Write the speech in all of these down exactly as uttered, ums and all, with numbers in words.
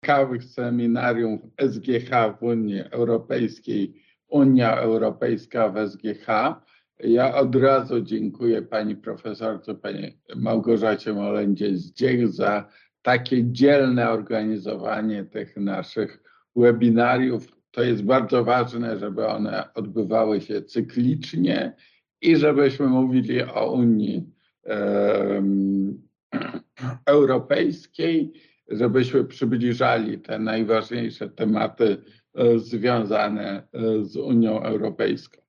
ciekawych seminariów S G H w Unii Europejskiej, Unia Europejska w S G H. Ja od razu dziękuję pani profesorce, pani Małgorzacie Molędzie-Zdziech za takie dzielne organizowanie tych naszych webinariów. To jest bardzo ważne, żeby one odbywały się cyklicznie i żebyśmy mówili o Unii um, Europejskiej, żebyśmy przybliżali te najważniejsze tematy związane z Unią Europejską.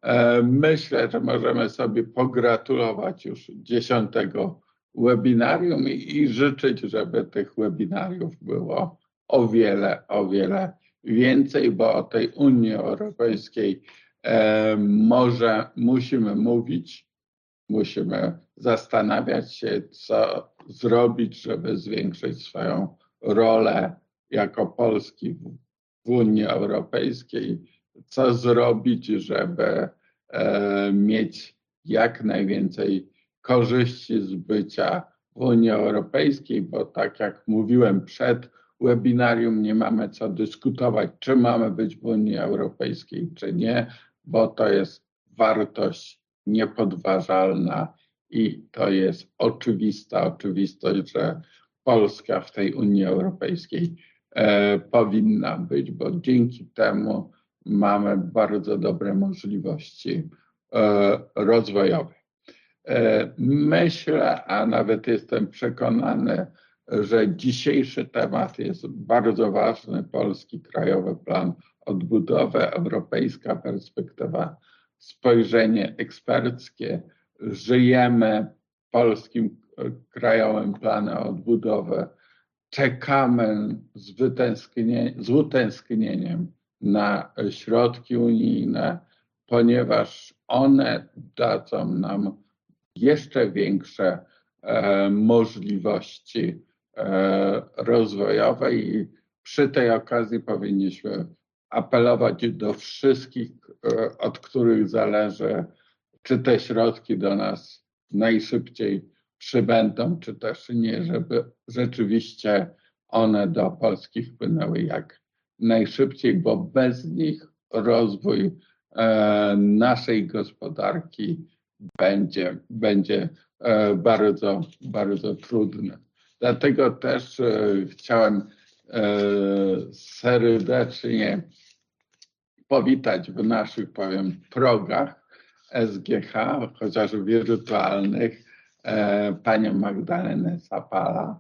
Myślę, że możemy sobie pogratulować już dziesiątego webinarium i, i życzyć, żeby tych webinariów było o wiele, o wiele więcej, bo o tej Unii Europejskiej e, może musimy mówić, musimy zastanawiać się, co zrobić, żeby zwiększyć swoją rolę jako Polski w, w Unii Europejskiej, co zrobić, żeby e, mieć jak najwięcej korzyści z bycia w Unii Europejskiej, bo tak jak mówiłem przed webinarium, nie mamy co dyskutować, czy mamy być w Unii Europejskiej, czy nie, bo to jest wartość niepodważalna i to jest oczywista oczywistość, że Polska w tej Unii Europejskiej e, powinna być, bo dzięki temu mamy bardzo dobre możliwości e, rozwojowe. E, myślę, a nawet jestem przekonany, że dzisiejszy temat jest bardzo ważny. Polski Krajowy Plan Odbudowy, europejska perspektywa, spojrzenie eksperckie. Żyjemy w Polskim Krajowym Planie Odbudowy. Czekamy z, wytęsknieniem, z utęsknieniem na środki unijne, ponieważ one dadzą nam jeszcze większe e, możliwości e, rozwojowe i przy tej okazji powinniśmy apelować do wszystkich, e, od których zależy, czy te środki do nas najszybciej przybędą, czy też nie, żeby rzeczywiście one do Polski wpłynęły jak najszybciej, bo bez nich rozwój e, naszej gospodarki będzie, będzie e, bardzo, bardzo trudny. Dlatego też e, chciałem e, serdecznie powitać w naszych, powiem, progach S G H, chociaż wirtualnych, e, panią Magdalenę Sapala,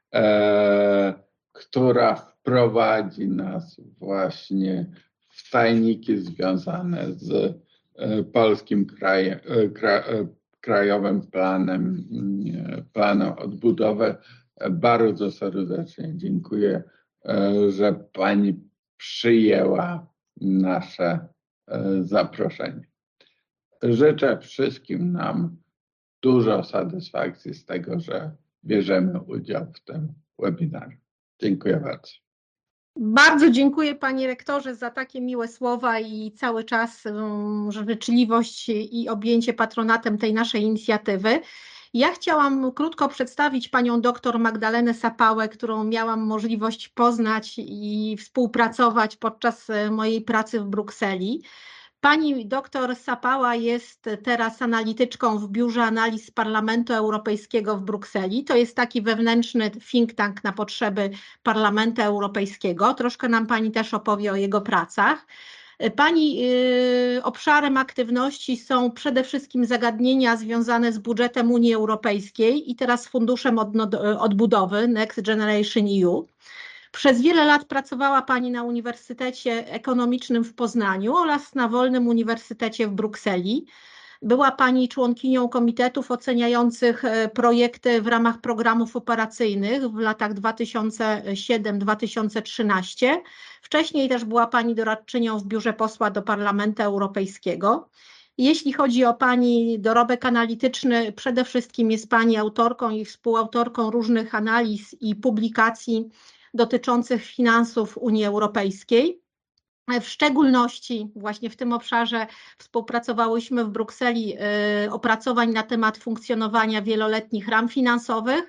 e, która wprowadzi nas właśnie w tajniki związane z e, Polskim kraje, e, kra, e, Krajowym Planem, e, Planem Odbudowy. E, bardzo serdecznie dziękuję, e, że pani przyjęła nasze e, zaproszenie. Życzę wszystkim nam dużo satysfakcji z tego, że bierzemy udział w tym webinarium. Dziękuję bardzo. Bardzo dziękuję panie rektorze za takie miłe słowa i cały czas życzliwość i objęcie patronatem tej naszej inicjatywy. Ja chciałam krótko przedstawić panią doktor Magdalenę Sapałę, którą miałam możliwość poznać i współpracować podczas mojej pracy w Brukseli. Pani doktor Sapała jest teraz analityczką w Biurze Analiz Parlamentu Europejskiego w Brukseli. To jest taki wewnętrzny think tank na potrzeby Parlamentu Europejskiego. Troszkę nam pani też opowie o jego pracach. Pani y, obszarem aktywności są przede wszystkim zagadnienia związane z budżetem Unii Europejskiej i teraz Funduszem od, Odbudowy Next Generation E U. Przez wiele lat pracowała pani na Uniwersytecie Ekonomicznym w Poznaniu oraz na Wolnym Uniwersytecie w Brukseli. Była pani członkinią komitetów oceniających projekty w ramach programów operacyjnych w latach dwa tysiące siódmym do dwa tysiące trzynastego. Wcześniej też była pani doradczynią w biurze posła do Parlamentu Europejskiego. Jeśli chodzi o pani dorobek analityczny, przede wszystkim jest pani autorką i współautorką różnych analiz i publikacji dotyczących finansów Unii Europejskiej. W szczególności właśnie w tym obszarze współpracowałyśmy w Brukseli opracowań na temat funkcjonowania wieloletnich ram finansowych,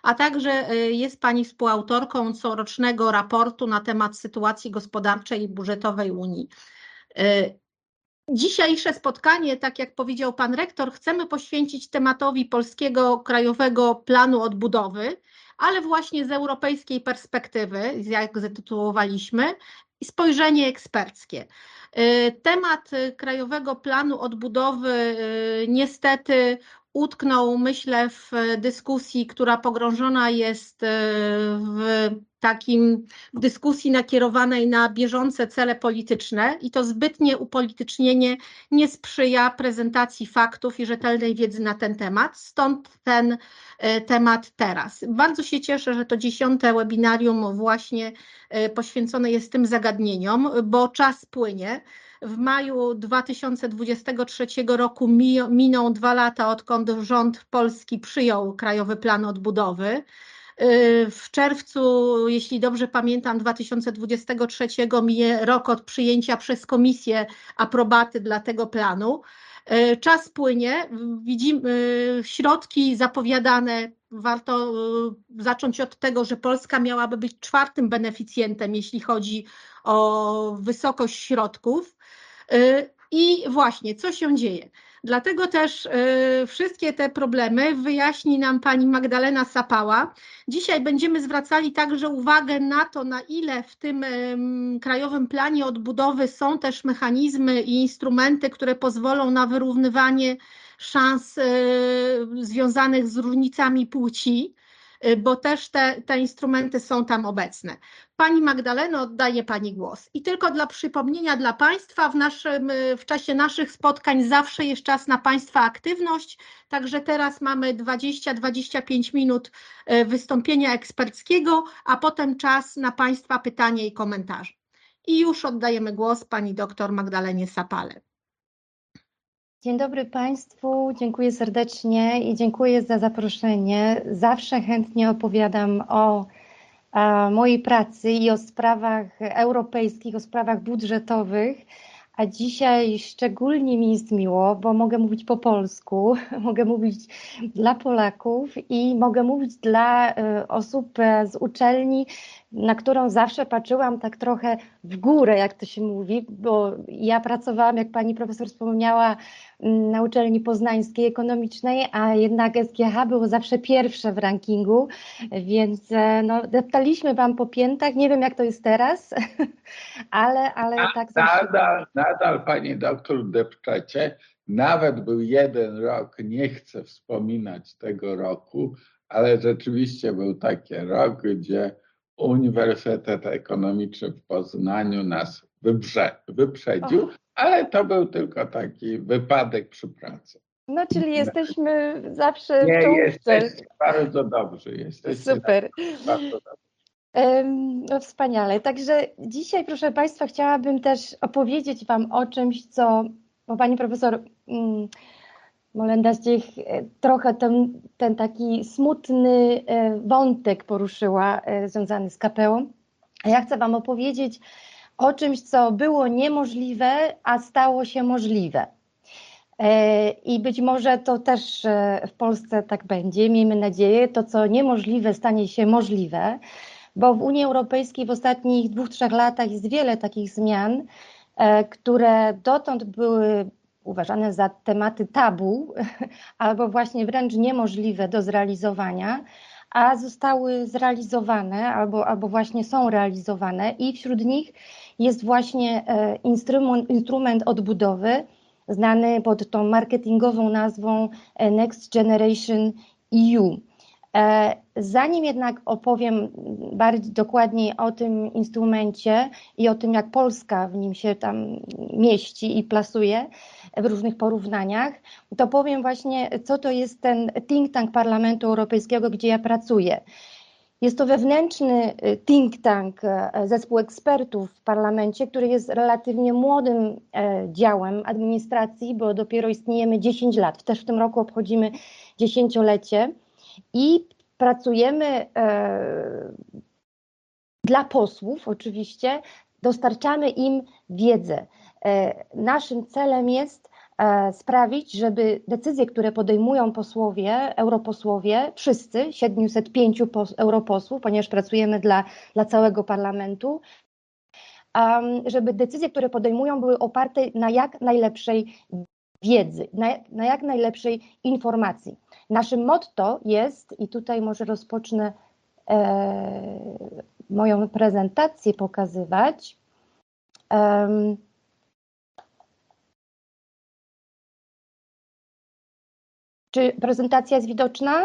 a także jest Pani współautorką corocznego raportu na temat sytuacji gospodarczej i budżetowej Unii. Dzisiejsze spotkanie, tak jak powiedział Pan Rektor, chcemy poświęcić tematowi Polskiego Krajowego Planu Odbudowy, ale właśnie z europejskiej perspektywy, jak zatytułowaliśmy, i spojrzenie eksperckie. Temat Krajowego Planu Odbudowy niestety utknął, myślę, w dyskusji, która pogrążona jest w takim w dyskusji nakierowanej na bieżące cele polityczne i to zbytnie upolitycznienie nie sprzyja prezentacji faktów i rzetelnej wiedzy na ten temat, stąd ten temat teraz. Bardzo się cieszę, że to dziesiąte webinarium właśnie poświęcone jest tym zagadnieniom, bo czas płynie. W maju dwa tysiące dwudziestego trzeciego roku miną dwa lata, odkąd rząd polski przyjął Krajowy Plan Odbudowy. W czerwcu, jeśli dobrze pamiętam, dwa tysiące dwudziestego trzeciego minie rok od przyjęcia przez Komisję aprobaty dla tego planu. Czas płynie, widzimy środki zapowiadane, warto zacząć od tego, że Polska miałaby być czwartym beneficjentem, jeśli chodzi o wysokość środków. I właśnie, co się dzieje? Dlatego też y, wszystkie te problemy wyjaśni nam pani Magdalena Sapała. Dzisiaj będziemy zwracali także uwagę na to, na ile w tym y, Krajowym Planie Odbudowy są też mechanizmy i instrumenty, które pozwolą na wyrównywanie szans y, związanych z różnicami płci, y, bo też te, te instrumenty są tam obecne. Pani Magdaleno, oddaję Pani głos. I tylko dla przypomnienia dla Państwa, w, naszym, w czasie naszych spotkań zawsze jest czas na Państwa aktywność, także teraz mamy dwadzieścia do dwudziestu pięciu minut wystąpienia eksperckiego, a potem czas na Państwa pytania i komentarze. I już oddajemy głos Pani doktor Magdalenie Sapale. Dzień dobry Państwu, dziękuję serdecznie i dziękuję za zaproszenie. Zawsze chętnie opowiadam o mojej pracy i o sprawach europejskich, o sprawach budżetowych, a dzisiaj szczególnie mi jest miło, bo mogę mówić po polsku, mogę mówić dla Polaków i mogę mówić dla osób z uczelni, na którą zawsze patrzyłam tak trochę w górę, jak to się mówi, bo ja pracowałam, jak pani profesor wspomniała, na uczelni poznańskiej ekonomicznej, a jednak S G H było zawsze pierwsze w rankingu, więc no, deptaliśmy wam po piętach, nie wiem jak to jest teraz, ale, ale A, tak zawsze. Nadal, nadal pani doktor depczecie, nawet był jeden rok, nie chcę wspominać tego roku, ale rzeczywiście był taki rok, gdzie Uniwersytet Ekonomiczny w Poznaniu nas wyprze, wyprzedził, oh. ale to był tylko taki wypadek przy pracy. No, czyli jesteśmy zawsze Nie, w czołówce. jesteście bardzo dobrzy. Jesteście super. Bardzo dobrzy. No, wspaniale. Także dzisiaj, proszę Państwa, chciałabym też opowiedzieć Wam o czymś, co, bo Pani Profesor mm, Molenda Zdziech trochę ten, ten taki smutny wątek poruszyła związany z K P O. A ja chcę Wam opowiedzieć o czymś, co było niemożliwe, a stało się możliwe. I być może to też w Polsce tak będzie, miejmy nadzieję, to co niemożliwe stanie się możliwe, bo w Unii Europejskiej w ostatnich dwóch, trzech latach jest wiele takich zmian, które dotąd były uważane za tematy tabu, albo właśnie wręcz niemożliwe do zrealizowania, a zostały zrealizowane albo, albo właśnie są realizowane i wśród nich jest właśnie instrument, instrument odbudowy, znany pod tą marketingową nazwą Next Generation E U. Zanim jednak opowiem bardziej dokładniej o tym instrumencie i o tym, jak Polska w nim się tam mieści i plasuje w różnych porównaniach, to powiem właśnie, co to jest ten think tank Parlamentu Europejskiego, gdzie ja pracuję. Jest to wewnętrzny think tank, zespół ekspertów w parlamencie, który jest relatywnie młodym działem administracji, bo dopiero istniejemy dziesięć lat. Też w tym roku obchodzimy dziesięciolecie i pracujemy e, dla posłów oczywiście, dostarczamy im wiedzę. E, naszym celem jest sprawić, żeby decyzje, które podejmują posłowie, europosłowie, wszyscy, siedmiuset pięciu europosłów, ponieważ pracujemy dla, dla całego parlamentu, żeby decyzje, które podejmują, były oparte na jak najlepszej wiedzy, na, na jak najlepszej informacji. Naszym motto jest, i tutaj może rozpocznę e, moją prezentację pokazywać. Um, Czy prezentacja jest widoczna?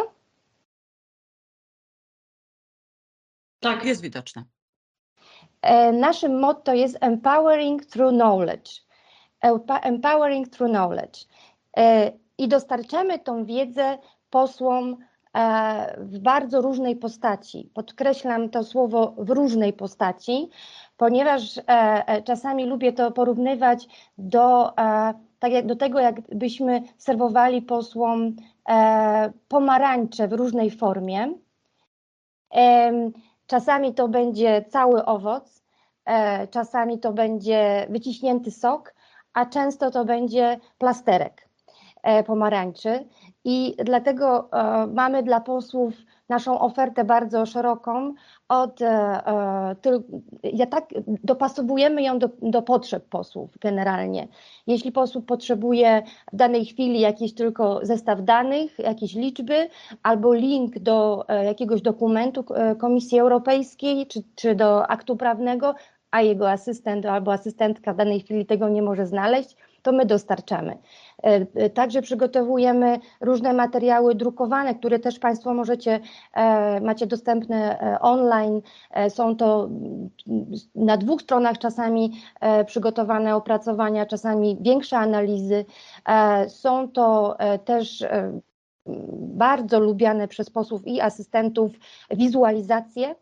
Tak, jest widoczna. Naszym motto jest Empowering through Knowledge. Empowering through Knowledge. I dostarczamy tą wiedzę posłom w bardzo różnej postaci. Podkreślam to słowo w różnej postaci, ponieważ czasami lubię to porównywać do, tak jak, do tego, jakbyśmy serwowali posłom pomarańcze w różnej formie. Czasami to będzie cały owoc, czasami to będzie wyciśnięty sok, a często to będzie plasterek pomarańczy. I dlatego mamy dla posłów naszą ofertę bardzo szeroką. Od, ja tak dopasowujemy ją do, do potrzeb posłów generalnie. Jeśli posłów potrzebuje w danej chwili jakiś tylko zestaw danych, jakieś liczby albo link do jakiegoś dokumentu Komisji Europejskiej czy, czy do aktu prawnego, a jego asystent albo asystentka w danej chwili tego nie może znaleźć, to my dostarczamy. Także przygotowujemy różne materiały drukowane, które też Państwo możecie, macie dostępne online. Są to na dwóch stronach czasami przygotowane opracowania, czasami większe analizy. Są to też bardzo lubiane przez posłów i asystentów wizualizacje.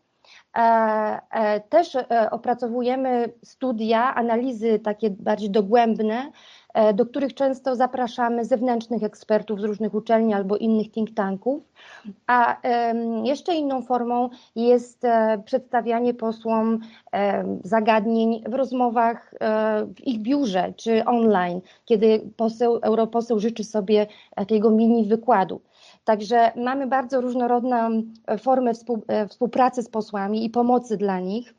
Też opracowujemy studia, analizy takie bardziej dogłębne, do których często zapraszamy zewnętrznych ekspertów z różnych uczelni albo innych think tanków, a jeszcze inną formą jest przedstawianie posłom zagadnień w rozmowach w ich biurze czy online, kiedy poseł, europoseł życzy sobie takiego mini wykładu. Także mamy bardzo różnorodną formę współpracy z posłami i pomocy dla nich.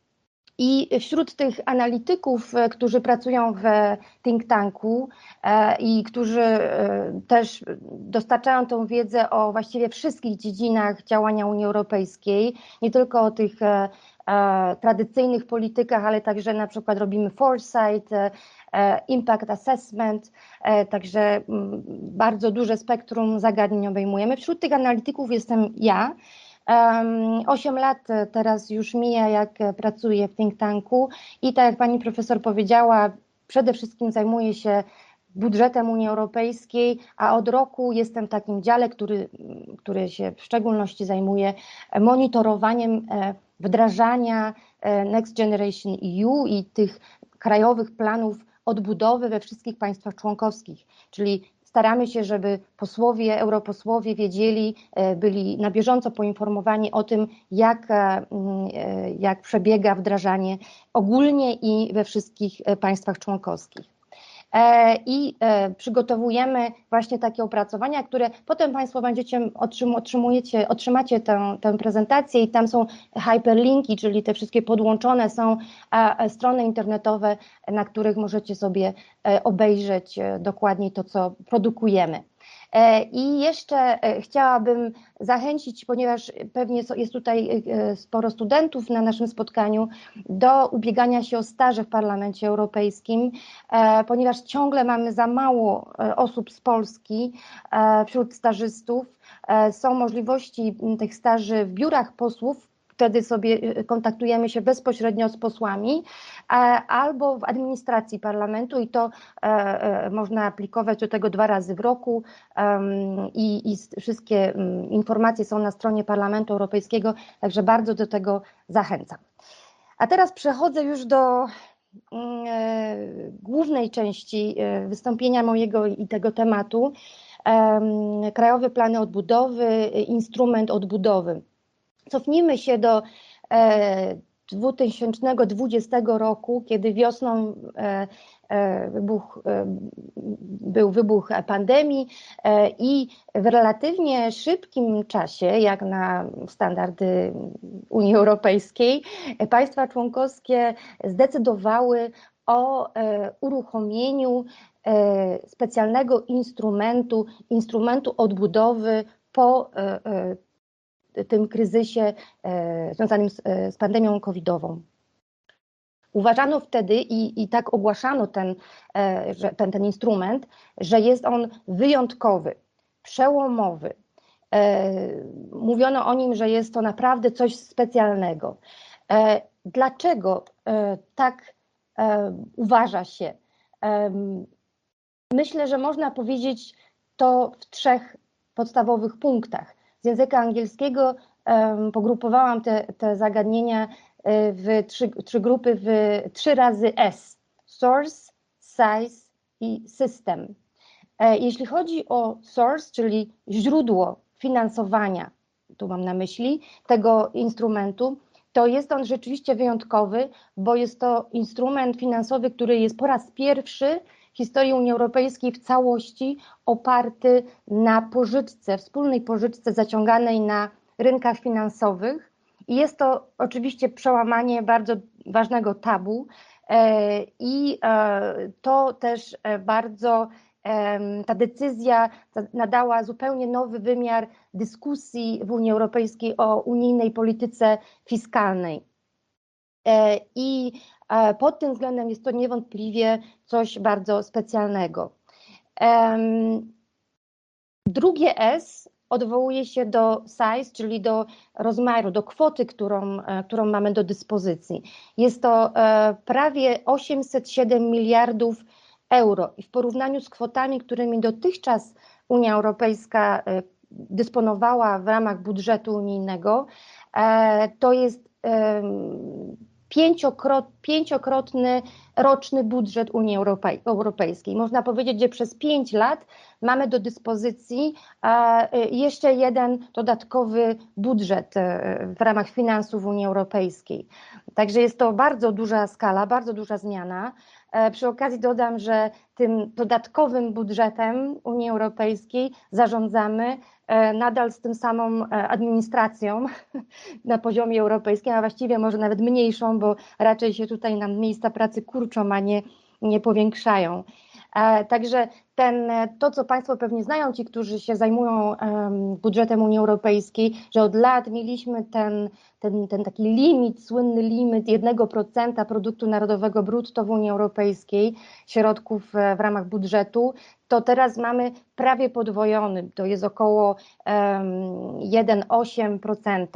I wśród tych analityków, którzy pracują w think tanku i którzy też dostarczają tą wiedzę o właściwie wszystkich dziedzinach działania Unii Europejskiej, nie tylko o tych tradycyjnych politykach, ale także na przykład robimy foresight, impact assessment, także bardzo duże spektrum zagadnień obejmujemy. Wśród tych analityków jestem ja. Osiem lat teraz już mija, jak pracuję w think tanku i tak jak pani profesor powiedziała, przede wszystkim zajmuję się budżetem Unii Europejskiej, a od roku jestem w takim dziale, który, który się w szczególności zajmuje monitorowaniem wdrażania Next Generation E U i tych krajowych planów odbudowy we wszystkich państwach członkowskich, czyli staramy się, żeby posłowie, europosłowie wiedzieli, byli na bieżąco poinformowani o tym, jak, jak przebiega wdrażanie ogólnie i we wszystkich państwach członkowskich. I przygotowujemy właśnie takie opracowania, które potem Państwo będziecie otrzymujecie, otrzymacie tę, tę prezentację i tam są hyperlinki, czyli te wszystkie podłączone są strony internetowe, na których możecie sobie obejrzeć dokładniej to, co produkujemy. I jeszcze chciałabym zachęcić, ponieważ pewnie jest tutaj sporo studentów na naszym spotkaniu, do ubiegania się o staże w Parlamencie Europejskim, ponieważ ciągle mamy za mało osób z Polski wśród stażystów. Są możliwości tych staży w biurach posłów, wtedy sobie kontaktujemy się bezpośrednio z posłami, albo w administracji parlamentu i to można aplikować do tego dwa razy w roku i, i wszystkie informacje są na stronie Parlamentu Europejskiego, także bardzo do tego zachęcam. A teraz przechodzę już do głównej części wystąpienia mojego i tego tematu. Krajowe plany odbudowy, instrument odbudowy. Cofnijmy się do dwa tysiące dwudziestego roku, kiedy wiosną wybuch, był wybuch pandemii i w relatywnie szybkim czasie, jak na standardy Unii Europejskiej, państwa członkowskie zdecydowały o uruchomieniu specjalnego instrumentu, instrumentu odbudowy po tym kryzysie związanym z, z pandemią covidową. Uważano wtedy i, i tak ogłaszano ten, że ten, ten instrument, że jest on wyjątkowy, przełomowy. Mówiono o nim, że jest to naprawdę coś specjalnego. Dlaczego tak uważa się? Myślę, że można powiedzieć to w trzech podstawowych punktach. Z języka angielskiego um, pogrupowałam te, te zagadnienia w trzy, trzy grupy, w trzy razy S. Source, size i system. E, jeśli chodzi o source, czyli źródło finansowania, tu mam na myśli, tego instrumentu, to jest on rzeczywiście wyjątkowy, bo jest to instrument finansowy, który jest po raz pierwszy w historii Unii Europejskiej w całości oparty na pożyczce, wspólnej pożyczce zaciąganej na rynkach finansowych. I jest to oczywiście przełamanie bardzo ważnego tabu i to też bardzo, ta decyzja nadała zupełnie nowy wymiar dyskusji w Unii Europejskiej o unijnej polityce fiskalnej. I pod tym względem jest to niewątpliwie coś bardzo specjalnego. Drugie S odwołuje się do size, czyli do rozmiaru, do kwoty, którą, którą mamy do dyspozycji. Jest to prawie osiemset siedem miliardów euro i w porównaniu z kwotami, którymi dotychczas Unia Europejska dysponowała w ramach budżetu unijnego, to jest Pięciokrot, pięciokrotny roczny budżet Unii Europej, Europejskiej. Można powiedzieć, że przez pięć lat mamy do dyspozycji e, jeszcze jeden dodatkowy budżet e, w ramach finansów Unii Europejskiej. Także jest to bardzo duża skala, bardzo duża zmiana. E, przy okazji dodam, że tym dodatkowym budżetem Unii Europejskiej zarządzamy e, nadal z tym samą administracją na poziomie europejskim, a właściwie może nawet mniejszą, bo raczej się tutaj nam miejsca pracy kurczą, a nie, nie powiększają. E, także ten, to, co Państwo pewnie znają, ci, którzy się zajmują um, budżetem Unii Europejskiej, że od lat mieliśmy ten, ten, ten taki limit, słynny limit jednego procenta produktu narodowego brutto w Unii Europejskiej, środków w ramach budżetu, to teraz mamy prawie podwojony, to jest około um, jeden przecinek osiem procent.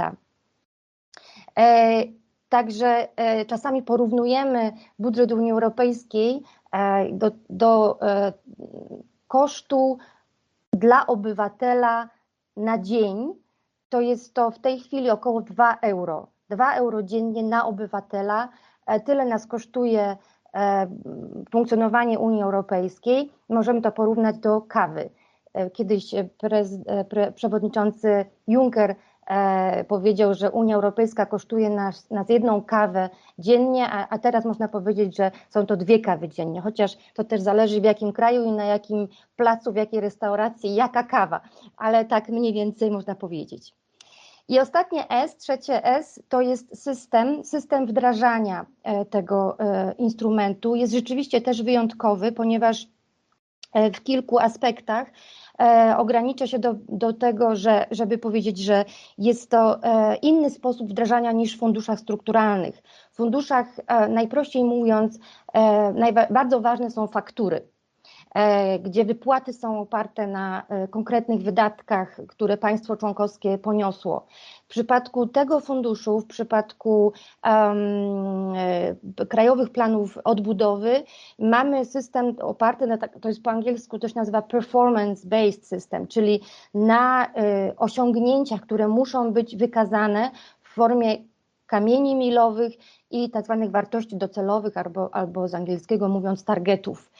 E, Także e, czasami porównujemy budżet Unii Europejskiej e, do, do e, kosztu dla obywatela na dzień. To jest to w tej chwili około dwa euro. dwa euro dziennie na obywatela. E, tyle nas kosztuje e, funkcjonowanie Unii Europejskiej. Możemy to porównać do kawy. E, kiedyś prez, pre, przewodniczący Juncker E, powiedział, że Unia Europejska kosztuje nas, nas jedną kawę dziennie, a, a teraz można powiedzieć, że są to dwie kawy dziennie, chociaż to też zależy w jakim kraju i na jakim placu, w jakiej restauracji, jaka kawa, ale tak mniej więcej można powiedzieć. I ostatnie S, trzecie S, to jest system, system wdrażania e, tego e, instrumentu. Jest rzeczywiście też wyjątkowy, ponieważ e, w kilku aspektach E, ogranicza się do, do tego, że, żeby powiedzieć, że jest to e, inny sposób wdrażania niż w funduszach strukturalnych. W funduszach, e, najprościej mówiąc, e, najwa- bardzo ważne są faktury, e, gdzie wypłaty są oparte na e, konkretnych wydatkach, które państwo członkowskie poniosło. W przypadku tego funduszu, w przypadku um, e, krajowych planów odbudowy mamy system oparty na, to jest po angielsku też nazywa performance-based system, czyli na e, osiągnięciach, które muszą być wykazane w formie kamieni milowych i tak zwanych wartości docelowych albo, albo z angielskiego mówiąc targetów.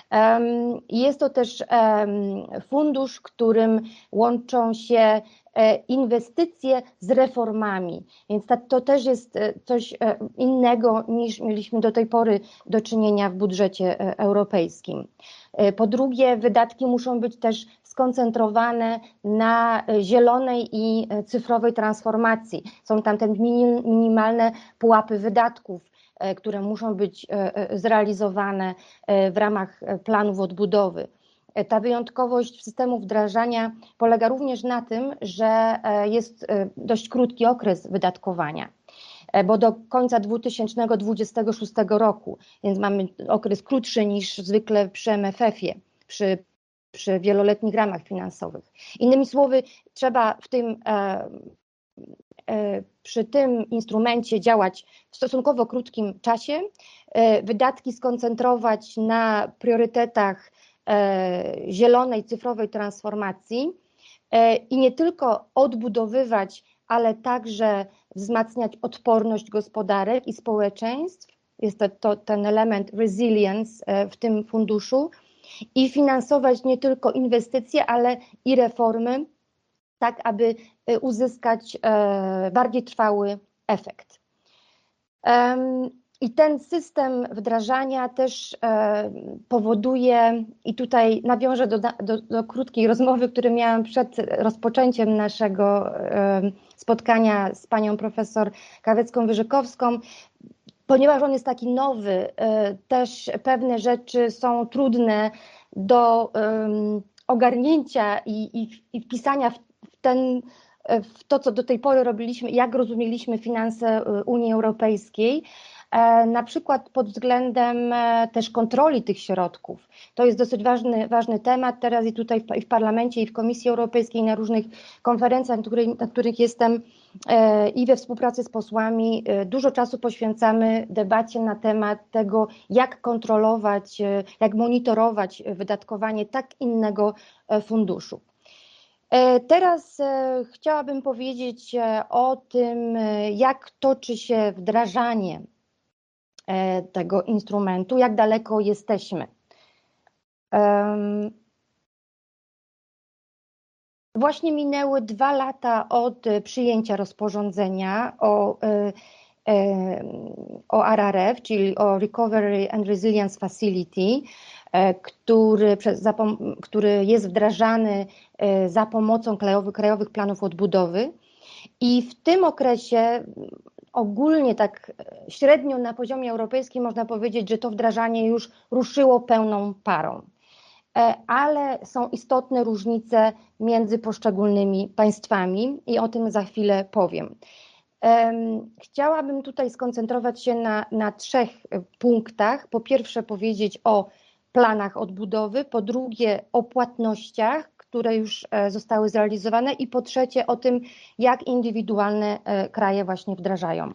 Jest to też fundusz, którym łączą się inwestycje z reformami, więc to też jest coś innego niż mieliśmy do tej pory do czynienia w budżecie europejskim. Po drugie, wydatki muszą być też skoncentrowane na zielonej i cyfrowej transformacji. Są tam te minimalne pułapy wydatków, które muszą być zrealizowane w ramach planów odbudowy. Ta wyjątkowość systemu wdrażania polega również na tym, że jest dość krótki okres wydatkowania, bo do końca dwa tysiące dwudziestego szóstego roku, więc mamy okres krótszy niż zwykle przy M F F-ie, przy, przy wieloletnich ramach finansowych. Innymi słowy, trzeba w tym, przy tym instrumencie działać w stosunkowo krótkim czasie, wydatki skoncentrować na priorytetach zielonej, cyfrowej transformacji i nie tylko odbudowywać, ale także wzmacniać odporność gospodarek i społeczeństw. Jest to, to ten element resilience w tym funduszu i finansować nie tylko inwestycje, ale i reformy, tak aby uzyskać bardziej trwały efekt. I ten system wdrażania też powoduje, i tutaj nawiążę do, do, do krótkiej rozmowy, którą miałam przed rozpoczęciem naszego spotkania z panią profesor Kawecką-Wyżykowską, ponieważ on jest taki nowy, też pewne rzeczy są trudne do ogarnięcia i, i, i wpisania w ten, w to, co do tej pory robiliśmy, jak rozumieliśmy finanse Unii Europejskiej, na przykład pod względem też kontroli tych środków. To jest dosyć ważny, ważny temat teraz i tutaj w, i w Parlamencie, i w Komisji Europejskiej, na różnych konferencjach, na których, na których jestem i we współpracy z posłami, dużo czasu poświęcamy debacie na temat tego, jak kontrolować, jak monitorować wydatkowanie tak innego funduszu. Teraz chciałabym powiedzieć o tym, jak toczy się wdrażanie tego instrumentu, jak daleko jesteśmy. Właśnie minęły dwa lata od przyjęcia rozporządzenia o, o R R F, czyli o Recovery and Resilience Facility, który, który jest wdrażany za pomocą krajowych, krajowych planów odbudowy. I w tym okresie ogólnie tak średnio na poziomie europejskim można powiedzieć, że to wdrażanie już ruszyło pełną parą. Ale są istotne różnice między poszczególnymi państwami i o tym za chwilę powiem. Chciałabym tutaj skoncentrować się na, na trzech punktach. Po pierwsze powiedzieć o planach odbudowy, po drugie o płatnościach, które już zostały zrealizowane i po trzecie o tym, jak indywidualne kraje właśnie wdrażają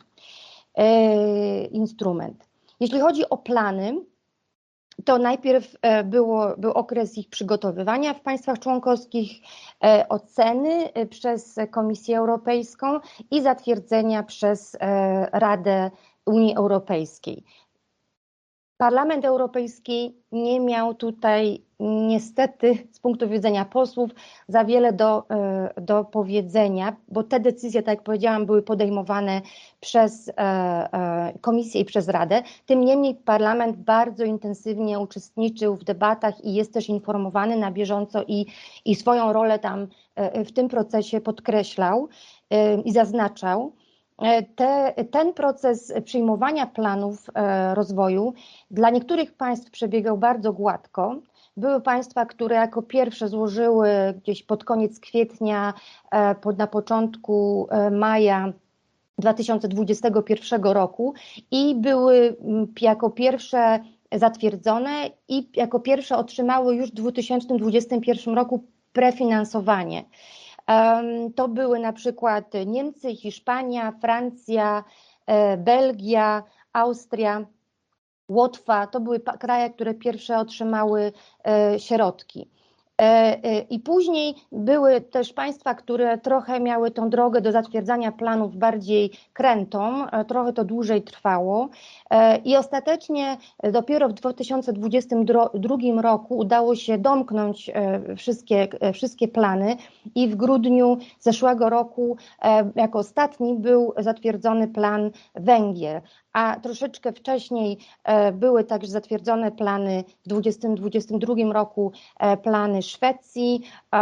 instrument. Jeśli chodzi o plany, to najpierw było, był okres ich przygotowywania w państwach członkowskich, oceny przez Komisję Europejską i zatwierdzenia przez Radę Unii Europejskiej. Parlament Europejski nie miał tutaj niestety z punktu widzenia posłów za wiele do, do powiedzenia, bo te decyzje, tak jak powiedziałam, były podejmowane przez Komisję i przez Radę. Tym niemniej Parlament bardzo intensywnie uczestniczył w debatach i jest też informowany na bieżąco i, i swoją rolę tam w tym procesie podkreślał i zaznaczał. Te, ten proces przyjmowania planów rozwoju dla niektórych państw przebiegał bardzo gładko. Były państwa, które jako pierwsze złożyły gdzieś pod koniec kwietnia, pod, na początku maja dwa tysiące dwudziestego pierwszego roku i były jako pierwsze zatwierdzone i jako pierwsze otrzymały już w dwa tysiące dwudziestym pierwszym roku prefinansowanie. To były na przykład Niemcy, Hiszpania, Francja, Belgia, Austria, Łotwa. To były kraje, które pierwsze otrzymały środki. I później były też państwa, które trochę miały tą drogę do zatwierdzania planów bardziej krętą, trochę to dłużej trwało i ostatecznie dopiero w dwa tysiące dwudziestym drugim roku udało się domknąć wszystkie, wszystkie plany i w grudniu zeszłego roku jako ostatni był zatwierdzony plan Węgier, a troszeczkę wcześniej były także zatwierdzone plany w dwudziestym dwudziestym drugim roku plany Szwecji,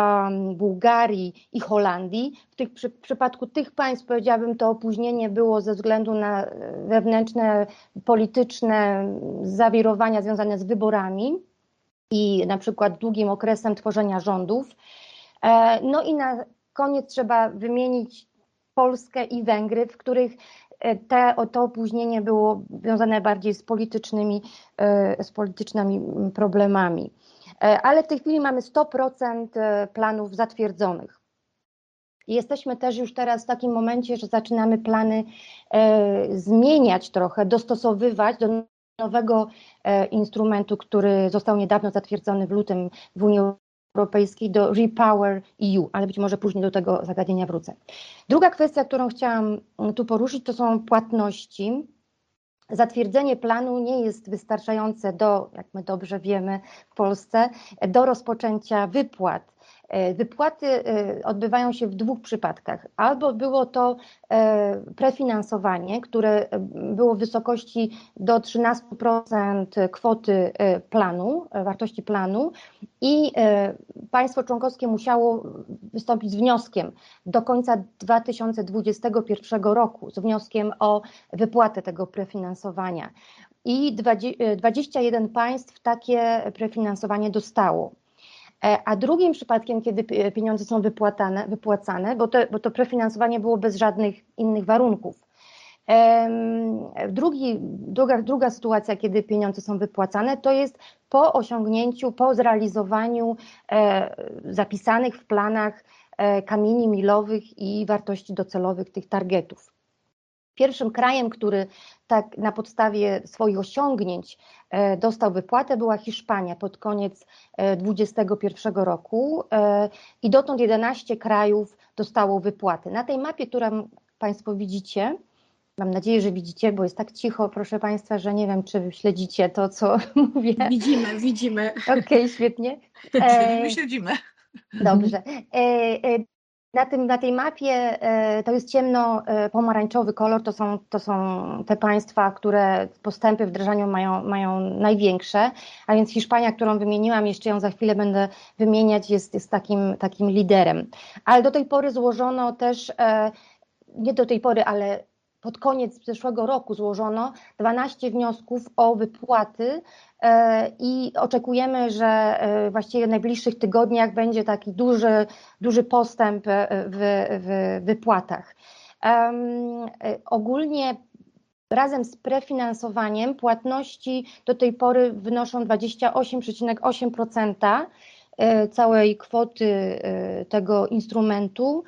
Bułgarii i Holandii. W, tych, przy, w przypadku tych państw, powiedziałabym, to opóźnienie było ze względu na wewnętrzne, polityczne zawirowania związane z wyborami i na przykład długim okresem tworzenia rządów. No i na koniec trzeba wymienić Polskę i Węgry, w których te, to opóźnienie było związane bardziej z politycznymi, z politycznymi problemami. Ale w tej chwili mamy sto procent planów zatwierdzonych. Jesteśmy też już teraz w takim momencie, że zaczynamy plany zmieniać trochę, dostosowywać do nowego instrumentu, który został niedawno zatwierdzony w lutym w Unii Europejskiej, do Repower E U, ale być może później do tego zagadnienia wrócę. Druga kwestia, którą chciałam tu poruszyć, to są płatności. Zatwierdzenie planu nie jest wystarczające do, jak my dobrze wiemy w Polsce, do rozpoczęcia wypłat. Wypłaty odbywają się w dwóch przypadkach. Albo było to prefinansowanie, które było w wysokości do trzynastu procent kwoty planu, wartości planu i państwo członkowskie musiało wystąpić z wnioskiem do końca dwa tysiące dwudziestego pierwszego roku, z wnioskiem o wypłatę tego prefinansowania. I dwadzieścia jeden państw takie prefinansowanie dostało. A drugim przypadkiem, kiedy pieniądze są wypłatane, wypłacane, bo to, bo to prefinansowanie było bez żadnych innych warunków. Drugi, druga, druga sytuacja, kiedy pieniądze są wypłacane, to jest po osiągnięciu, po zrealizowaniu zapisanych w planach kamieni milowych i wartości docelowych tych targetów. Pierwszym krajem, który tak na podstawie swoich osiągnięć dostał wypłatę, była Hiszpania pod koniec dwudziestego pierwszego roku i dotąd jedenaście krajów dostało wypłaty. Na tej mapie, którą Państwo widzicie, mam nadzieję, że widzicie, bo jest tak cicho, proszę Państwa, że nie wiem, czy śledzicie to, co mówię. Widzimy, widzimy. Okej, okay, świetnie. Śledzimy, śledzimy. Dobrze. Na, tym, na tej mapie to jest ciemno-pomarańczowy kolor, to są, to są te państwa, które postępy w wdrażaniu mają, mają największe, a więc Hiszpania, którą wymieniłam, jeszcze ją za chwilę będę wymieniać, jest, jest takim, takim liderem. Ale do tej pory złożono też, nie do tej pory, ale pod koniec zeszłego roku złożono dwanaście wniosków o wypłaty i oczekujemy, że właściwie w najbliższych tygodniach będzie taki duży, duży postęp w, w wypłatach. Um, ogólnie razem z prefinansowaniem płatności do tej pory wynoszą dwadzieścia osiem przecinek osiem procent całej kwoty tego instrumentu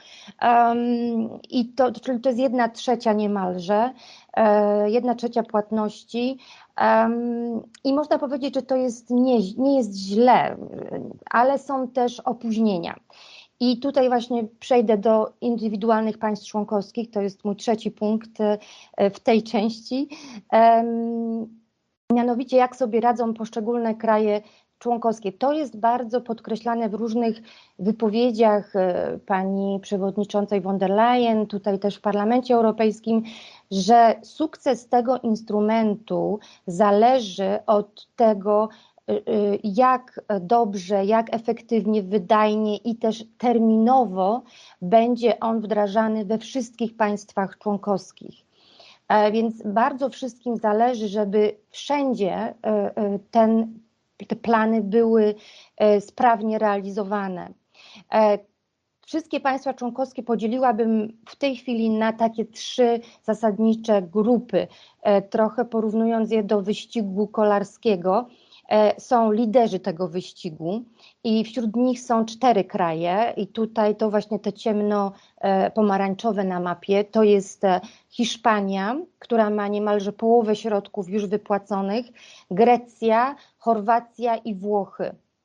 i to, czyli to jest jedna trzecia niemalże, jedna trzecia płatności i można powiedzieć, że to jest nie, nie jest źle, ale są też opóźnienia. I tutaj właśnie przejdę do indywidualnych państw członkowskich, to jest mój trzeci punkt w tej części, mianowicie jak sobie radzą poszczególne kraje członkowskie. To jest bardzo podkreślane w różnych wypowiedziach pani przewodniczącej von der Leyen, tutaj też w Parlamencie Europejskim, że sukces tego instrumentu zależy od tego, jak dobrze, jak efektywnie, wydajnie i też terminowo będzie on wdrażany we wszystkich państwach członkowskich. Więc bardzo wszystkim zależy, żeby wszędzie ten te plany były sprawnie realizowane. Wszystkie państwa członkowskie podzieliłabym w tej chwili na takie trzy zasadnicze grupy, trochę porównując je do wyścigu kolarskiego. Są liderzy tego wyścigu i wśród nich są cztery kraje i tutaj to właśnie te ciemno-pomarańczowe na mapie, to jest Hiszpania, która ma niemalże połowę środków już wypłaconych, Grecja, Chorwacja i Włochy.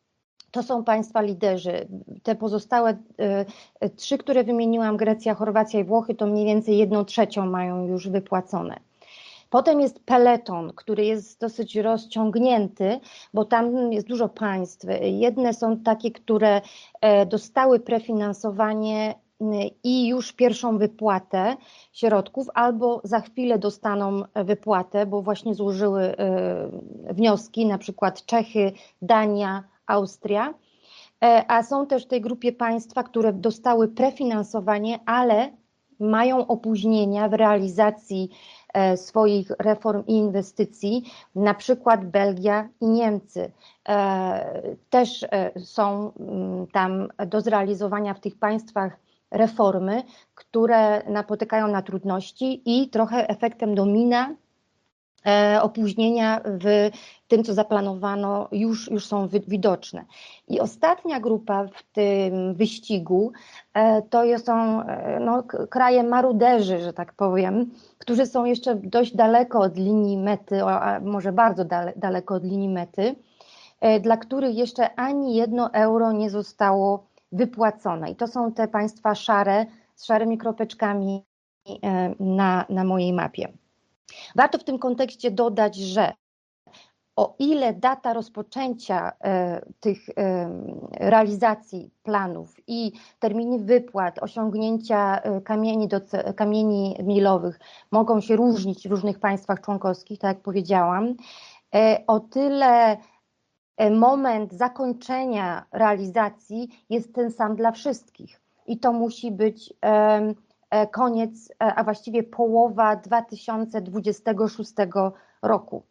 To są państwa liderzy. Te pozostałe y, trzy, które wymieniłam, Grecja, Chorwacja i Włochy, to mniej więcej jedną trzecią mają już wypłacone. Potem jest peleton, który jest dosyć rozciągnięty, bo tam jest dużo państw. Jedne są takie, które dostały prefinansowanie i już pierwszą wypłatę środków, albo za chwilę dostaną wypłatę, bo właśnie złożyły wnioski, na przykład Czechy, Dania, Austria. A są też w tej grupie państwa, które dostały prefinansowanie, ale mają opóźnienia w realizacji swoich reform i inwestycji, na przykład Belgia i Niemcy. Też są tam do zrealizowania w tych państwach reformy, które napotykają na trudności i trochę efektem domina opóźnienia w tym, co zaplanowano, już, już są widoczne. I ostatnia grupa w tym wyścigu to są no, kraje maruderzy, że tak powiem, którzy są jeszcze dość daleko od linii mety, a może bardzo dale, daleko od linii mety, dla których jeszcze ani jedno euro nie zostało wypłacone. I to są te państwa szare, z szarymi kropeczkami na, na mojej mapie. Warto w tym kontekście dodać, że o ile data rozpoczęcia e, tych e, realizacji planów i terminy wypłat, osiągnięcia e, kamieni, do, kamieni milowych mogą się różnić w różnych państwach członkowskich, tak jak powiedziałam, e, o tyle moment zakończenia realizacji jest ten sam dla wszystkich i to musi być e, koniec, a właściwie połowa dwa tysiące dwudziestego szóstego roku.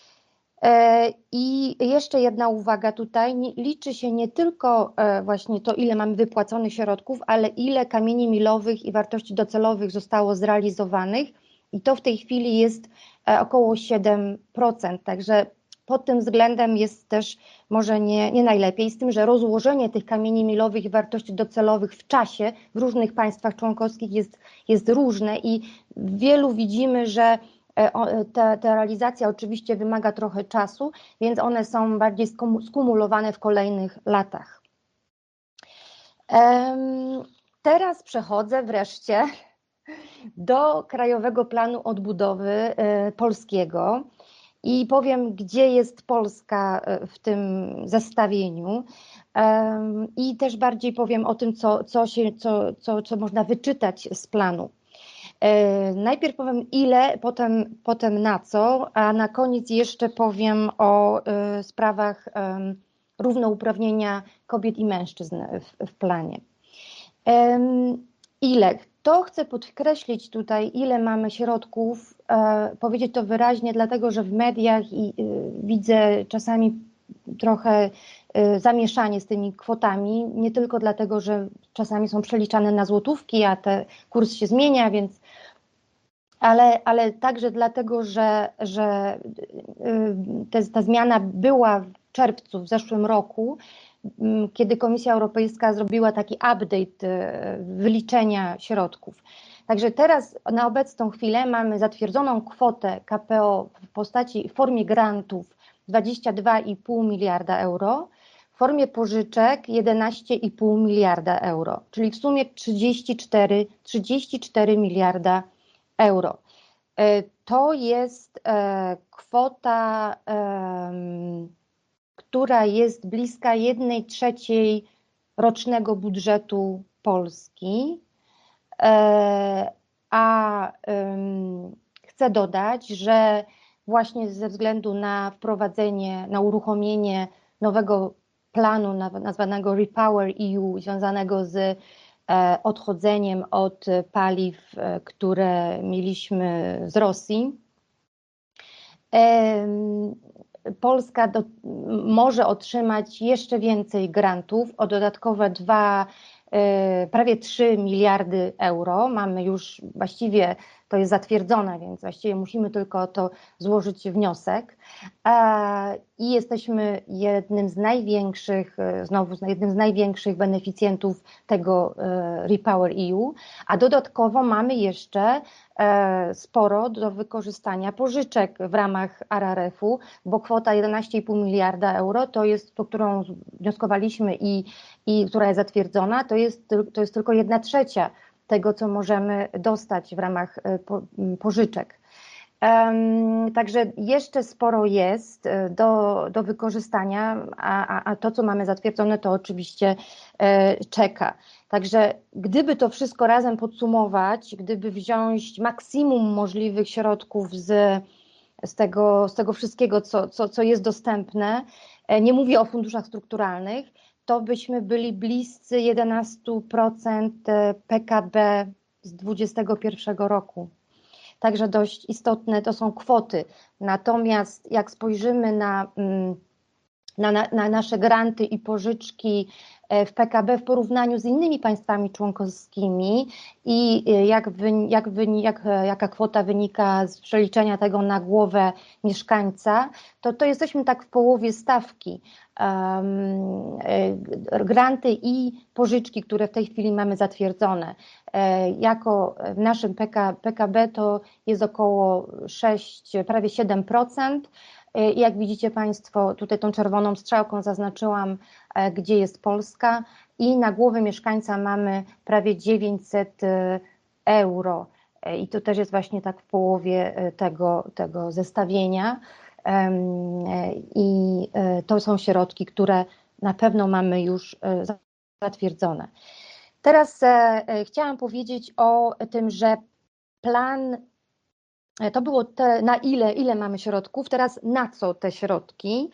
I jeszcze jedna uwaga tutaj, liczy się nie tylko właśnie to, ile mamy wypłaconych środków, ale ile kamieni milowych i wartości docelowych zostało zrealizowanych i to w tej chwili jest około siedem procent, także pod tym względem jest też może nie, nie najlepiej, z tym, że rozłożenie tych kamieni milowych i wartości docelowych w czasie w różnych państwach członkowskich jest, jest różne i wielu widzimy, że ta, ta realizacja oczywiście wymaga trochę czasu, więc one są bardziej skumulowane w kolejnych latach. Teraz przechodzę wreszcie do Krajowego Planu Odbudowy polskiego. I powiem, gdzie jest Polska w tym zestawieniu i też bardziej powiem o tym, co, co, się, co, co, co można wyczytać z planu. Najpierw powiem ile, potem, potem na co, a na koniec jeszcze powiem o sprawach równouprawnienia kobiet i mężczyzn w, w planie. Ile? To chcę podkreślić tutaj, ile mamy środków, e, powiedzieć to wyraźnie, dlatego że w mediach i, y, widzę czasami trochę y, zamieszanie z tymi kwotami, nie tylko dlatego, że czasami są przeliczane na złotówki, a ten kurs się zmienia, więc, ale, ale także dlatego, że, że y, te, ta zmiana była w czerwcu w zeszłym roku, kiedy Komisja Europejska zrobiła taki update wyliczenia środków. Także teraz na obecną chwilę mamy zatwierdzoną kwotę K P O w postaci, w formie grantów dwadzieścia dwa i pół miliarda euro, w formie pożyczek jedenaście i pół miliarda euro, czyli w sumie trzydzieści cztery miliarda euro. To jest kwota, która jest bliska jednej trzeciej rocznego budżetu Polski, a chcę dodać, że właśnie ze względu na wprowadzenie, na uruchomienie nowego planu nazwanego Repower E U, związanego z odchodzeniem od paliw, które mieliśmy z Rosji, Polska do, może otrzymać jeszcze więcej grantów o dodatkowe dwa, prawie trzy miliardy euro. Mamy już właściwie, to jest zatwierdzone, więc właściwie musimy tylko o to złożyć wniosek. I jesteśmy jednym z największych, znowu jednym z największych beneficjentów tego Repower E U, a dodatkowo mamy jeszcze sporo do wykorzystania pożyczek w ramach R R F-u, bo kwota jedenaście i pół miliarda euro to jest, to, którą wnioskowaliśmy i, i która jest zatwierdzona, to jest, to jest tylko jedna trzecia tego, co możemy dostać w ramach po, pożyczek. Um, także jeszcze sporo jest do, do wykorzystania, a, a, a to, co mamy zatwierdzone, to oczywiście e, czeka. Także gdyby to wszystko razem podsumować, gdyby wziąć maksimum możliwych środków z, z, tego, z tego wszystkiego, co, co, co jest dostępne, e, nie mówię o funduszach strukturalnych, to byśmy byli bliscy jedenaście procent P K B z dwudziestego pierwszego roku. Także dość istotne to są kwoty. Natomiast jak spojrzymy na, na, na nasze granty i pożyczki w P K B w porównaniu z innymi państwami członkowskimi i jak, jak, jak, jaka kwota wynika z przeliczenia tego na głowę mieszkańca, to, to jesteśmy tak w połowie stawki. Um, granty i pożyczki, które w tej chwili mamy zatwierdzone, jako w naszym P K B to jest około sześć, prawie siedem procent. I jak widzicie Państwo, tutaj tą czerwoną strzałką zaznaczyłam, gdzie jest Polska i na głowę mieszkańca mamy prawie dziewięćset euro. I to też jest właśnie tak w połowie tego, tego zestawienia. I to są środki, które na pewno mamy już zatwierdzone. Teraz chciałam powiedzieć o tym, że plan, to było te, na ile, ile mamy środków, teraz na co te środki.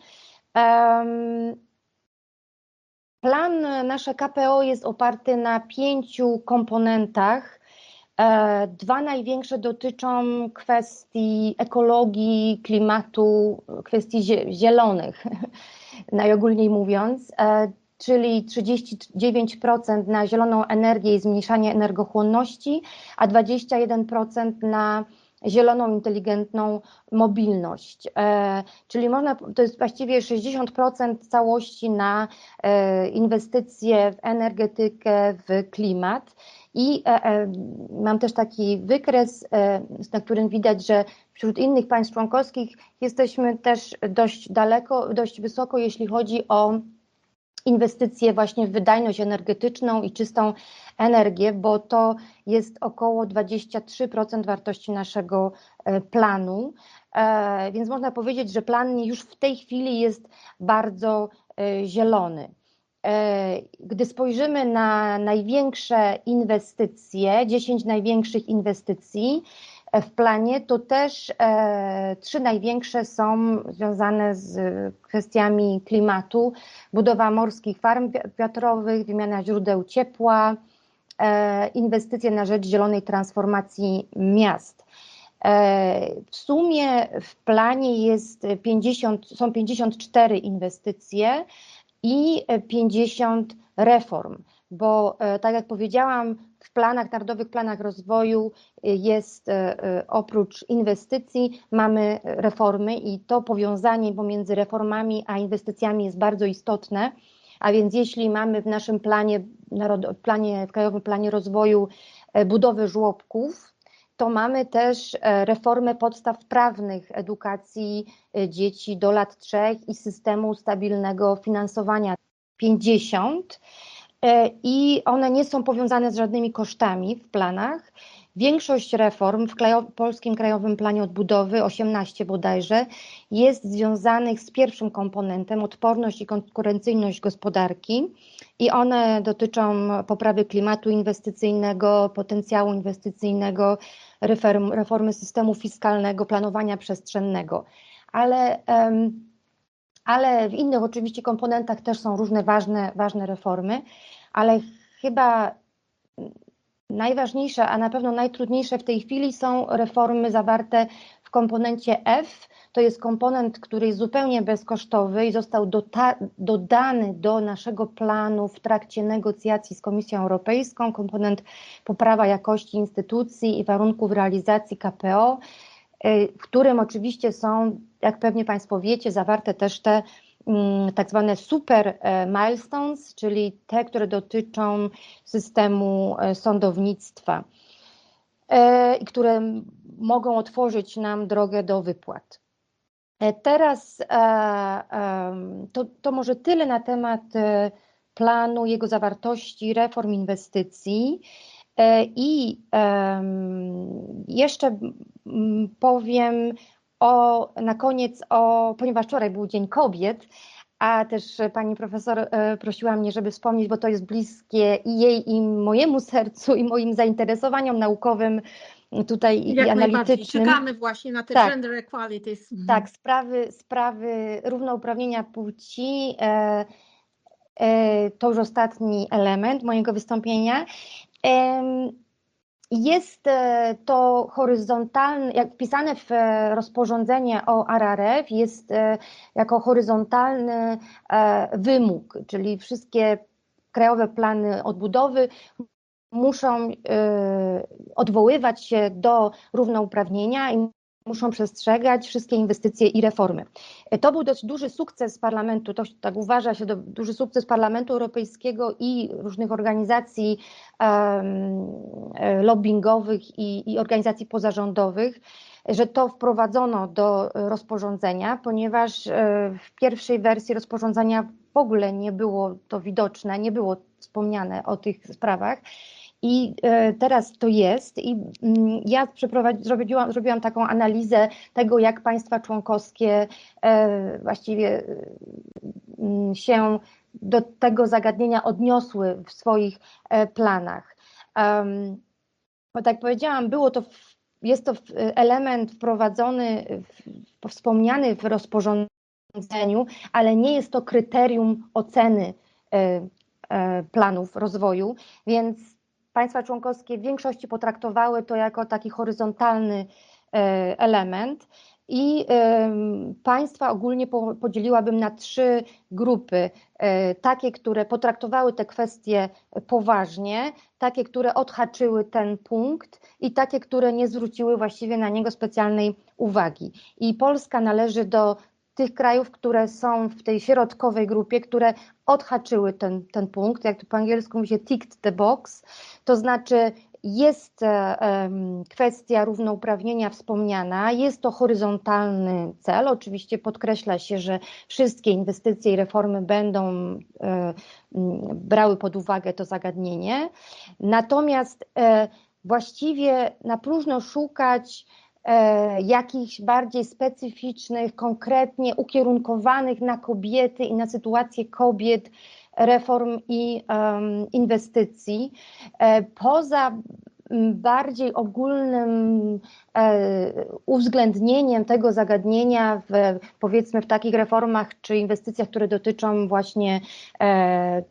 Plan nasze K P O jest oparty na pięciu komponentach. Dwa największe dotyczą kwestii ekologii, klimatu, kwestii zielonych, najogólniej mówiąc, czyli trzydzieści dziewięć procent na zieloną energię i zmniejszanie energochłonności, a dwadzieścia jeden procent na zieloną, inteligentną mobilność. Czyli można, to jest właściwie sześćdziesiąt procent całości na inwestycje w energetykę, w klimat. I e, e, mam też taki wykres, e, na którym widać, że wśród innych państw członkowskich jesteśmy też dość daleko, dość wysoko, jeśli chodzi o inwestycje właśnie w wydajność energetyczną i czystą energię, bo to jest około dwadzieścia trzy procent wartości naszego e, planu. E, więc można powiedzieć, że plan już w tej chwili jest bardzo e, zielony. Gdy spojrzymy na największe inwestycje, dziesięć największych inwestycji w planie, to też e, trzy największe są związane z kwestiami klimatu, budowa morskich farm wiatrowych, wymiana źródeł ciepła, e, inwestycje na rzecz zielonej transformacji miast. E, w sumie w planie jest pięćdziesiąt, są pięćdziesiąt cztery inwestycje i pięćdziesiąt reform, bo tak jak powiedziałam, w planach, narodowych planach rozwoju jest oprócz inwestycji mamy reformy i to powiązanie pomiędzy reformami a inwestycjami jest bardzo istotne, a więc jeśli mamy w naszym planie, planie w Krajowym Planie Rozwoju budowę żłobków, to mamy też reformę podstaw prawnych edukacji dzieci do lat trzech i systemu stabilnego finansowania pięćdziesiąt i one nie są powiązane z żadnymi kosztami w planach. Większość reform w Krajow- Polskim Krajowym Planie Odbudowy, osiemnaście bodajże, jest związanych z pierwszym komponentem, odporność i konkurencyjność gospodarki i one dotyczą poprawy klimatu inwestycyjnego, potencjału inwestycyjnego, reform, reformy systemu fiskalnego, planowania przestrzennego. Ale, um, ale w innych oczywiście komponentach też są różne ważne, ważne reformy, ale chyba najważniejsze, a na pewno najtrudniejsze w tej chwili są reformy zawarte w komponencie F. To jest komponent, który jest zupełnie bezkosztowy i został dodany do naszego planu w trakcie negocjacji z Komisją Europejską. Komponent poprawa jakości instytucji i warunków realizacji K P O, w którym oczywiście są, jak pewnie Państwo wiecie, zawarte też te tak zwane super milestones, czyli te, które dotyczą systemu sądownictwa. i które mogą otworzyć nam drogę do wypłat. Teraz to, to może tyle na temat planu, jego zawartości, reform, inwestycji. I jeszcze powiem o, na koniec, o, ponieważ wczoraj był Dzień Kobiet, a też pani profesor prosiła mnie, żeby wspomnieć, bo to jest bliskie i jej, i mojemu sercu, i moim zainteresowaniom naukowym tutaj i Jak analitycznym. Czekamy właśnie na te tak, gender equalities. Tak, sprawy, sprawy równouprawnienia płci, e, e, to już ostatni element mojego wystąpienia. E, Jest to horyzontalne, jak wpisane w rozporządzenie o R R F, jest jako horyzontalny wymóg, czyli wszystkie krajowe plany odbudowy muszą odwoływać się do równouprawnienia i muszą przestrzegać wszystkie inwestycje i reformy. To był dość duży sukces parlamentu, to tak uważa się, do, duży sukces Parlamentu Europejskiego i różnych organizacji um, lobbyingowych i, i organizacji pozarządowych, że to wprowadzono do rozporządzenia, ponieważ w pierwszej wersji rozporządzenia w ogóle nie było to widoczne, nie było wspomniane o tych sprawach. I teraz to jest i ja zrobiłam, zrobiłam taką analizę tego, jak państwa członkowskie właściwie się do tego zagadnienia odniosły w swoich planach. Bo tak jak powiedziałam, było to, jest to element wprowadzony, wspomniany w rozporządzeniu, ale nie jest to kryterium oceny planów rozwoju, więc państwa członkowskie w większości potraktowały to jako taki horyzontalny element i państwa ogólnie podzieliłabym na trzy grupy. Takie, które potraktowały te kwestie poważnie, takie, które odhaczyły ten punkt i takie, które nie zwróciły właściwie na niego specjalnej uwagi. I Polska należy do tych krajów, które są w tej środkowej grupie, które odhaczyły ten, ten punkt, jak to po angielsku mówi się ticked the box, to znaczy jest um, kwestia równouprawnienia wspomniana, jest to horyzontalny cel, oczywiście podkreśla się, że wszystkie inwestycje i reformy będą um, brały pod uwagę to zagadnienie, natomiast um, właściwie na próżno szukać jakichś bardziej specyficznych, konkretnie ukierunkowanych na kobiety i na sytuację kobiet reform i um, inwestycji. Poza bardziej ogólnym e, uwzględnieniem tego zagadnienia w, powiedzmy w takich reformach czy inwestycjach, które dotyczą właśnie e,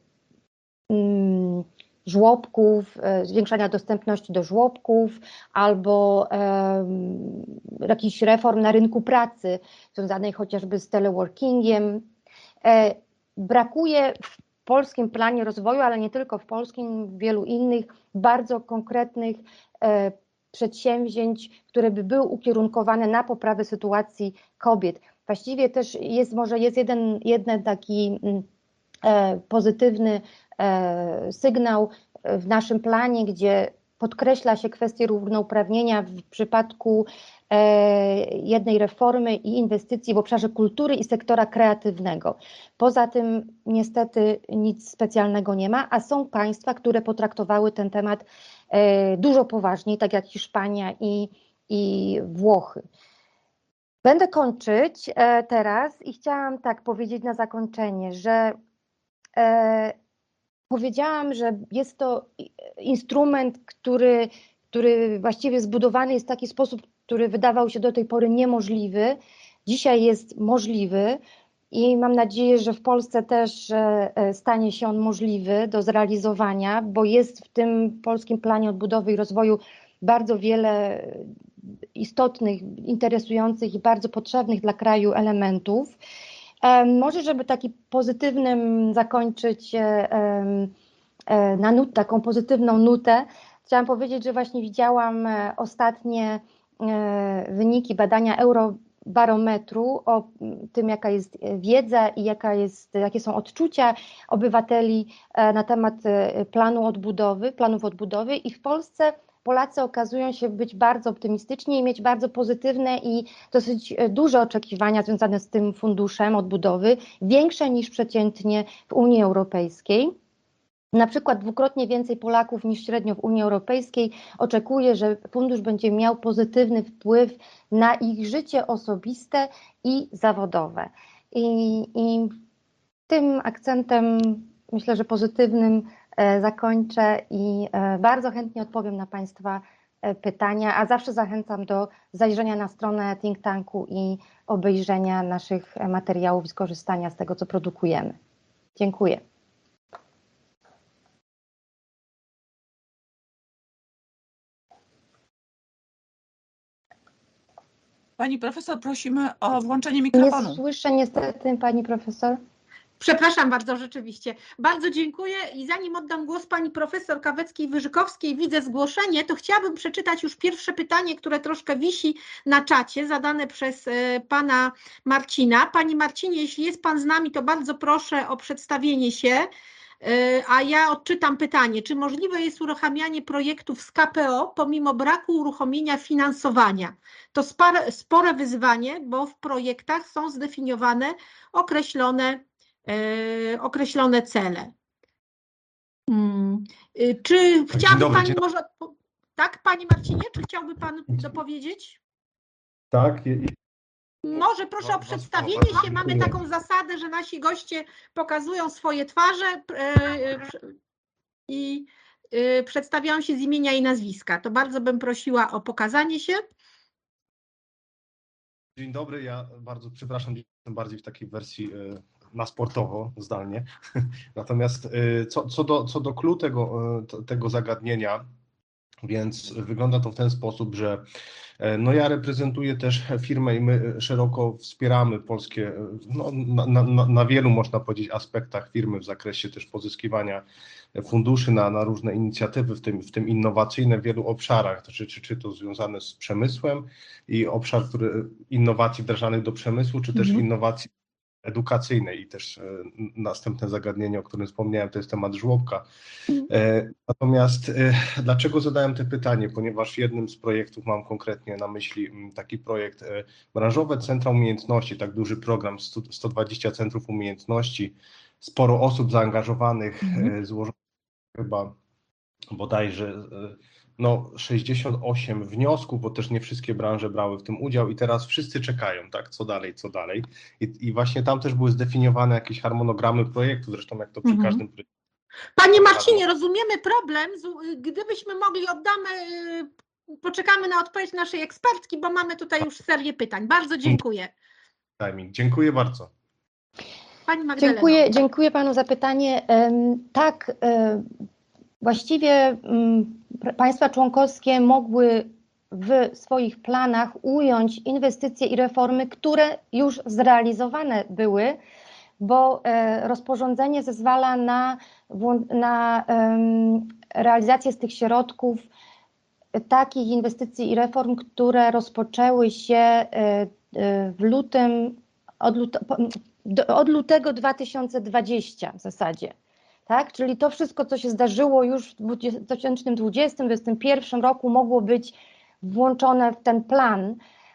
mm, żłobków, zwiększania dostępności do żłobków albo e, jakichś reform na rynku pracy związanych chociażby z teleworkingiem. E, brakuje w polskim planie rozwoju, ale nie tylko w polskim, w wielu innych bardzo konkretnych e, przedsięwzięć, które by były ukierunkowane na poprawę sytuacji kobiet. Właściwie też jest może jest jeden, jeden taki e, pozytywny sygnał w naszym planie, gdzie podkreśla się kwestię równouprawnienia w przypadku jednej reformy i inwestycji w obszarze kultury i sektora kreatywnego. Poza tym niestety nic specjalnego nie ma, a są państwa, które potraktowały ten temat dużo poważniej, tak jak Hiszpania i, i Włochy. Będę kończyć teraz i chciałam tak powiedzieć na zakończenie, że powiedziałam, że jest to instrument, który, który właściwie zbudowany jest w taki sposób, który wydawał się do tej pory niemożliwy. Dzisiaj jest możliwy i mam nadzieję, że w Polsce też stanie się on możliwy do zrealizowania, bo jest w tym polskim planie odbudowy i rozwoju bardzo wiele istotnych, interesujących i bardzo potrzebnych dla kraju elementów. Może, żeby taki pozytywnym zakończyć na nut, taką pozytywną nutę, chciałam powiedzieć, że właśnie widziałam ostatnie wyniki badania Eurobarometru o tym, jaka jest wiedza i jaka jest, jakie są odczucia obywateli na temat planu odbudowy, planów odbudowy i w Polsce Polacy okazują się być bardzo optymistyczni i mieć bardzo pozytywne i dosyć duże oczekiwania związane z tym funduszem odbudowy, większe niż przeciętnie w Unii Europejskiej. Na przykład dwukrotnie więcej Polaków niż średnio w Unii Europejskiej oczekuje, że fundusz będzie miał pozytywny wpływ na ich życie osobiste i zawodowe. I, i tym akcentem, myślę, że pozytywnym, zakończę i bardzo chętnie odpowiem na Państwa pytania, a zawsze zachęcam do zajrzenia na stronę think tanku i obejrzenia naszych materiałów i skorzystania z tego, co produkujemy. Dziękuję. Pani profesor, prosimy o włączenie mikrofonu. Nie słyszę niestety pani profesor. Przepraszam bardzo, rzeczywiście. Bardzo dziękuję i zanim oddam głos pani profesor Kaweckiej-Wyżykowskiej, widzę zgłoszenie, to chciałabym przeczytać już pierwsze pytanie, które troszkę wisi na czacie, zadane przez pana Marcina. Pani Marcinie, jeśli jest pan z nami, to bardzo proszę o przedstawienie się, a ja odczytam pytanie. Czy możliwe jest uruchamianie projektów z K P O pomimo braku uruchomienia finansowania? To spore, spore wyzwanie, bo w projektach są zdefiniowane określone Yy, określone cele. Hmm. Yy, czy chciałby dobry, Pani dzień może... Tak, Panie Marcinie, czy chciałby Pan dopowiedzieć? Tak. I... Może proszę o przedstawienie się. Mamy taką zasadę, że nasi goście pokazują swoje twarze yy, i yy, przedstawiają się z imienia i nazwiska. To bardzo bym prosiła o pokazanie się. Dzień dobry, ja bardzo przepraszam, jestem bardziej w takiej wersji yy, na sportowo, zdalnie. Natomiast yy, co, co do, co do clou tego, yy, tego zagadnienia, więc wygląda to w ten sposób, że no ja reprezentuję też firmę i my szeroko wspieramy polskie, no, na, na, na wielu można powiedzieć aspektach firmy w zakresie też pozyskiwania funduszy na, na różne inicjatywy, w tym, w tym innowacyjne w wielu obszarach, czy, czy, czy to związane z przemysłem i obszar który, innowacji wdrażanych do przemysłu, czy też Mhm. innowacji edukacyjnej i też e, następne zagadnienie, o którym wspomniałem, to jest temat żłobka. E, natomiast e, dlaczego zadałem to pytanie? Ponieważ jednym z projektów mam konkretnie na myśli m, taki projekt e, Branżowe Centra Umiejętności, tak duży program, sto, sto dwadzieścia centrów umiejętności, sporo osób zaangażowanych, Mhm. e, złożonych chyba bodajże e, no sześćdziesiąt osiem wniosków, bo też nie wszystkie branże brały w tym udział i teraz wszyscy czekają, tak, co dalej, co dalej. I, i właśnie tam też były zdefiniowane jakieś harmonogramy projektu, zresztą jak to przy Mhm. każdym projekcie. Panie Marcinie, rozumiemy problem. Gdybyśmy mogli, oddamy, poczekamy na odpowiedź naszej ekspertki, bo mamy tutaj już serię pytań. Bardzo dziękuję. Timing. Dziękuję bardzo. Pani Magdaleno. Dziękuję, dziękuję Panu za pytanie. Tak, właściwie państwa członkowskie mogły w swoich planach ująć inwestycje i reformy, które już zrealizowane były, bo rozporządzenie zezwala na, na realizację z tych środków takich inwestycji i reform, które rozpoczęły się w lutym, od, lute, od lutego dwa tysiące dwudziestego w zasadzie. Tak? Czyli to wszystko, co się zdarzyło już w dwa tysiące dwudziestym, dwa tysiące dwudziestym pierwszym roku, mogło być włączone w ten plan.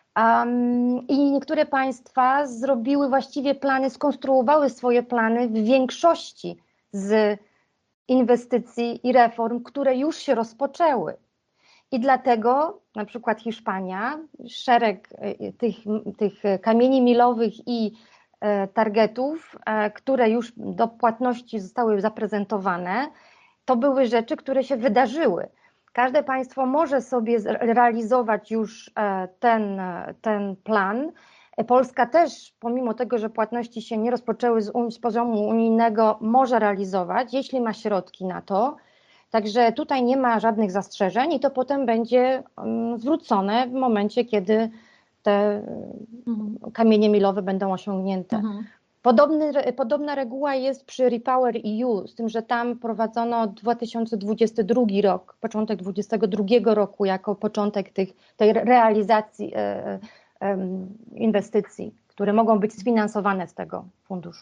Um, I niektóre państwa zrobiły właściwie plany, skonstruowały swoje plany w większości z inwestycji i reform, które już się rozpoczęły. I dlatego na przykład Hiszpania, szereg tych, tych kamieni milowych i targetów, które już do płatności zostały zaprezentowane, to były rzeczy, które się wydarzyły. Każde państwo może sobie realizować już ten, ten plan. Polska też, pomimo tego, że płatności się nie rozpoczęły z, z poziomu unijnego, może realizować, jeśli ma środki na to. Także tutaj nie ma żadnych zastrzeżeń i to potem będzie zwrócone w momencie, kiedy te mhm. kamienie milowe będą osiągnięte. Mhm. Podobny, podobna reguła jest przy Repower E U, z tym, że tam prowadzono dwa tysiące dwudziesty drugi rok, początek dwudziestego drugiego roku jako początek tych, tej realizacji e, e, inwestycji, które mogą być sfinansowane z tego funduszu.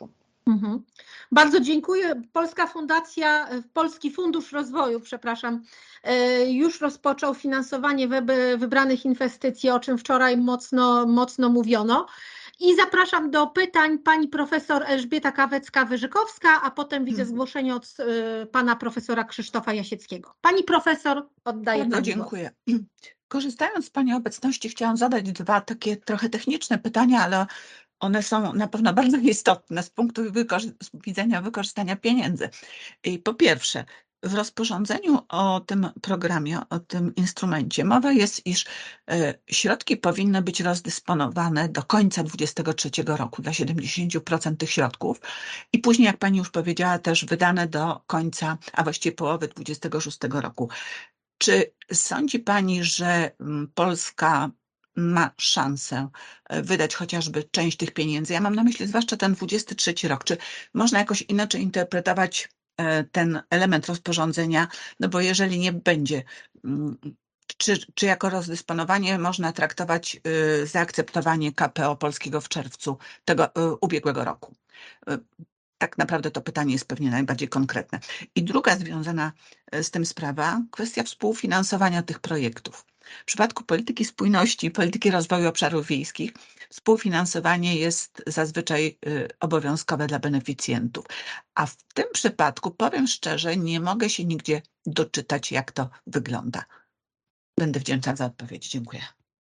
Mhm. Bardzo dziękuję. Polska Fundacja, Polski Fundusz Rozwoju, przepraszam, już rozpoczął finansowanie wybranych inwestycji, o czym wczoraj mocno, mocno mówiono. I zapraszam do pytań pani profesor Elżbieta Kawecka-Wyżykowska, a potem widzę zgłoszenie od pana profesora Krzysztofa Jasieckiego. Pani profesor, oddaję Bardzo pani dziękuję. Głos. Korzystając z pani obecności, chciałam zadać dwa takie trochę techniczne pytania, ale one są na pewno bardzo istotne z punktu widzenia wykorzystania pieniędzy. I po pierwsze, w rozporządzeniu o tym programie, o tym instrumencie mowa jest, iż środki powinny być rozdysponowane do końca dwudziestego trzeciego roku dla siedemdziesięciu procent tych środków i później, jak pani już powiedziała, też wydane do końca, a właściwie połowy dwudziestego szóstego roku. Czy sądzi pani, że Polska ma szansę wydać chociażby część tych pieniędzy? Ja mam na myśli zwłaszcza ten dwudziesty trzeci rok. Czy można jakoś inaczej interpretować ten element rozporządzenia? No bo jeżeli nie będzie, czy, czy jako rozdysponowanie można traktować zaakceptowanie K P O polskiego w czerwcu tego ubiegłego roku? Tak naprawdę to pytanie jest pewnie najbardziej konkretne. I druga związana z tym sprawa, kwestia współfinansowania tych projektów. W przypadku polityki spójności i polityki rozwoju obszarów wiejskich współfinansowanie jest zazwyczaj obowiązkowe dla beneficjentów. A w tym przypadku, powiem szczerze, nie mogę się nigdzie doczytać, jak to wygląda. Będę wdzięczna za odpowiedź. Dziękuję.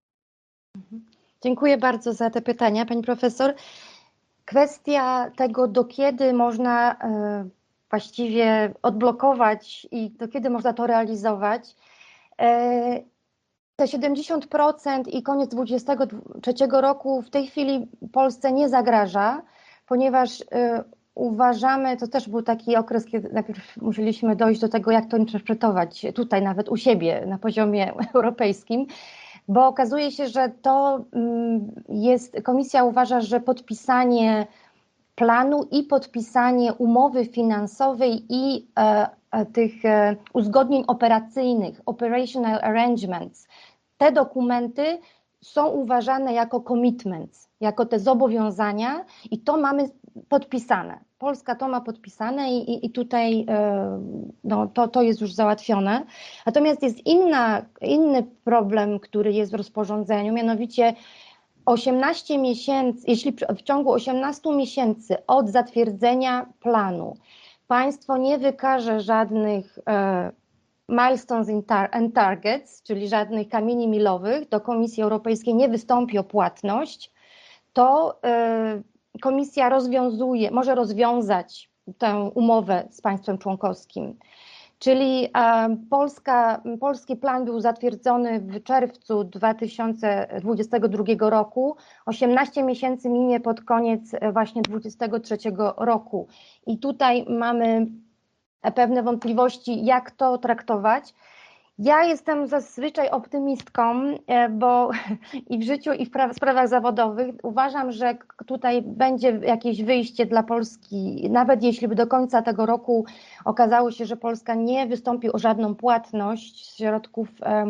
Dziękuję bardzo za te pytania, pani profesor. Kwestia tego, do kiedy można e, właściwie odblokować i do kiedy można to realizować. E, te siedemdziesiąt procent i koniec dwudziestego trzeciego roku w tej chwili Polsce nie zagraża, ponieważ e, uważamy, to też był taki okres, kiedy najpierw musieliśmy dojść do tego, jak to interpretować tutaj, nawet u siebie na poziomie europejskim, bo okazuje się, że to jest, komisja uważa, że podpisanie planu i podpisanie umowy finansowej i e, tych e, uzgodnień operacyjnych, operational arrangements, te dokumenty są uważane jako commitments, jako te zobowiązania i to mamy podpisane. Polska to ma podpisane i, i, i tutaj e, no, to, to jest już załatwione. Natomiast jest inna, inny problem, który jest w rozporządzeniu, mianowicie osiemnaście miesięcy, jeśli w ciągu osiemnastu miesięcy od zatwierdzenia planu państwo nie wykaże żadnych e, milestones and targets, czyli żadnych kamieni milowych, do Komisji Europejskiej nie wystąpi o płatność, to e, Komisja rozwiązuje, może rozwiązać tę umowę z państwem członkowskim. Czyli e, Polska, polski plan był zatwierdzony w czerwcu dwa tysiące dwudziestego drugiego roku. osiemnaście miesięcy minie pod koniec właśnie dwudziestego trzeciego roku. I tutaj mamy pewne wątpliwości, jak to traktować. Ja jestem zazwyczaj optymistką, bo i w życiu, i w sprawach zawodowych uważam, że tutaj będzie jakieś wyjście dla Polski, nawet jeśli by do końca tego roku okazało się, że Polska nie wystąpi o żadną płatność z środków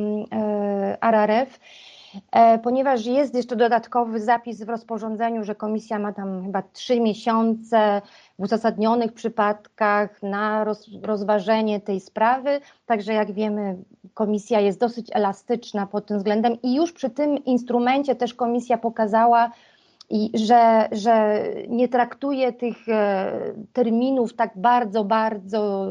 R R F, ponieważ jest jeszcze dodatkowy zapis w rozporządzeniu, że komisja ma tam chyba trzy miesiące w uzasadnionych przypadkach na roz, rozważenie tej sprawy, także jak wiemy komisja jest dosyć elastyczna pod tym względem i już przy tym instrumencie też komisja pokazała, i że, że nie traktuje tych terminów tak bardzo, bardzo